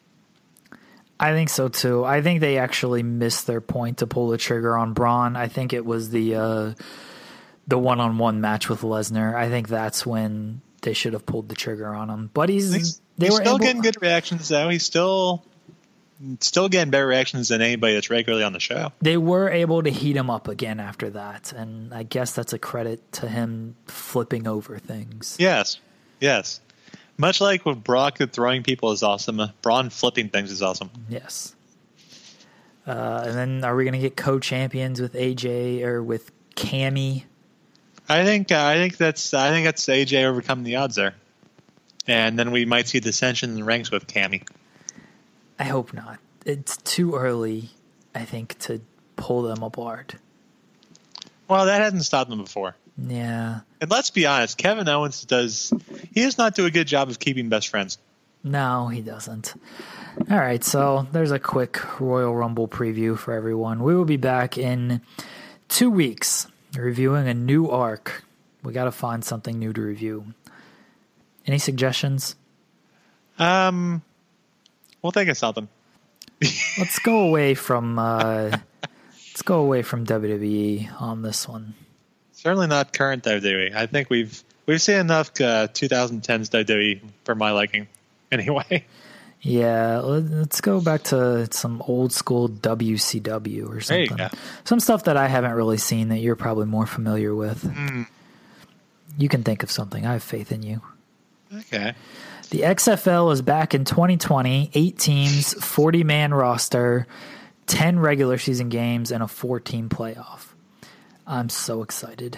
I think so too. I think they actually missed their point to pull the trigger on Braun. I think it was the uh, the one-on-one match with Lesnar. I think that's when they should have pulled the trigger on him. But he's He's, they he's were still able, getting good reactions though. He's still still getting better reactions than anybody that's regularly on the show. They were able to heat him up again after that, and I guess that's a credit to him flipping over things. Yes, yes. Much like with Brock, throwing people is awesome. Braun flipping things is awesome. Yes. Uh, and then are we going to get co-champions with A J or with Cammy? I think uh, I think that's I think that's A J overcoming the odds there, and then we might see dissension in the ranks with Cammy. I hope not. It's too early, I think, to pull them apart. Well, that hasn't stopped them before. Yeah. And let's be honest, Kevin Owens does he does not do a good job of keeping best friends. No, he doesn't. All right, so there's a quick Royal Rumble preview for everyone. We will be back in two weeks reviewing a new arc. We got to find something new to review. Any suggestions? Um, we'll think of something. Let's go away from uh, let's go away from W W E on this one. Certainly not current W W E. I think we've we've seen enough uh, twenty tens W W E for my liking. Anyway, Yeah, let- let's go back to some old school W C W or There you something. go. Some stuff that I haven't really seen that you're probably more familiar with. Mm. You can think of something. I have faith in you. okay. The X F L is back in twenty twenty. Eight teams, forty-man roster, ten regular season games, and a four-team playoff. I'm so excited.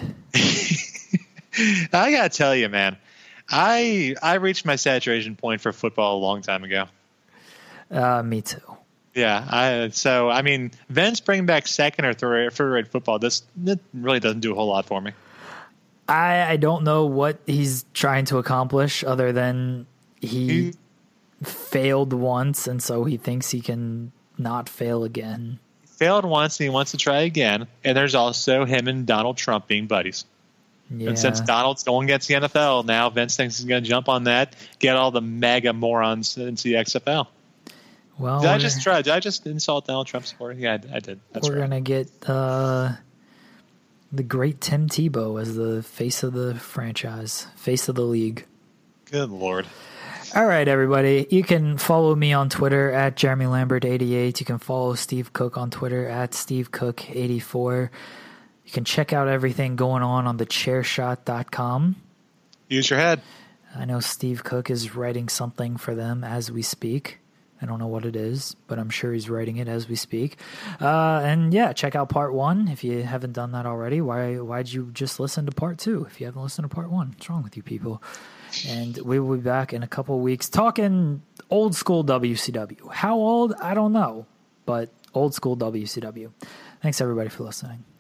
I gotta tell you, man, I I reached my saturation point for football a long time ago. Uh, me too. Yeah, I, so I mean, Vince bringing back second or third, third rate football. This it really doesn't do a whole lot for me. I, I don't know what he's trying to accomplish other than he He- failed once, and so he thinks he can not fail again. Failed once and he wants to try again. And there's also him and Donald Trump being buddies. Yeah. And since Donald's going against the N F L, now Vince thinks he's going to jump on that, get all the mega morons into the X F L. well, Did I we're- just try? Did I just insult Donald Trump supporter? Yeah, I, I did. That's we're right. gonna get uh, the great Tim Tebow as the face of the franchise, face of the league. Good Lord. All right, everybody. You can follow me on Twitter at Jeremy Lambert eighty-eight. You can follow Steve Cook on Twitter at Steve Cook eighty-four. You can check out everything going on on the chair shot dot com. Use your head. I know Steve Cook is writing something for them as we speak. I don't know what it is, but I'm sure he's writing it as we speak. Uh, and yeah, check out part one if you haven't done that already. Why why'd you just listen to part two if you haven't listened to part one? What's wrong with you people? And we will be back in a couple of weeks talking old school W C W. How old? I don't know, but old school W C W. Thanks everybody for listening.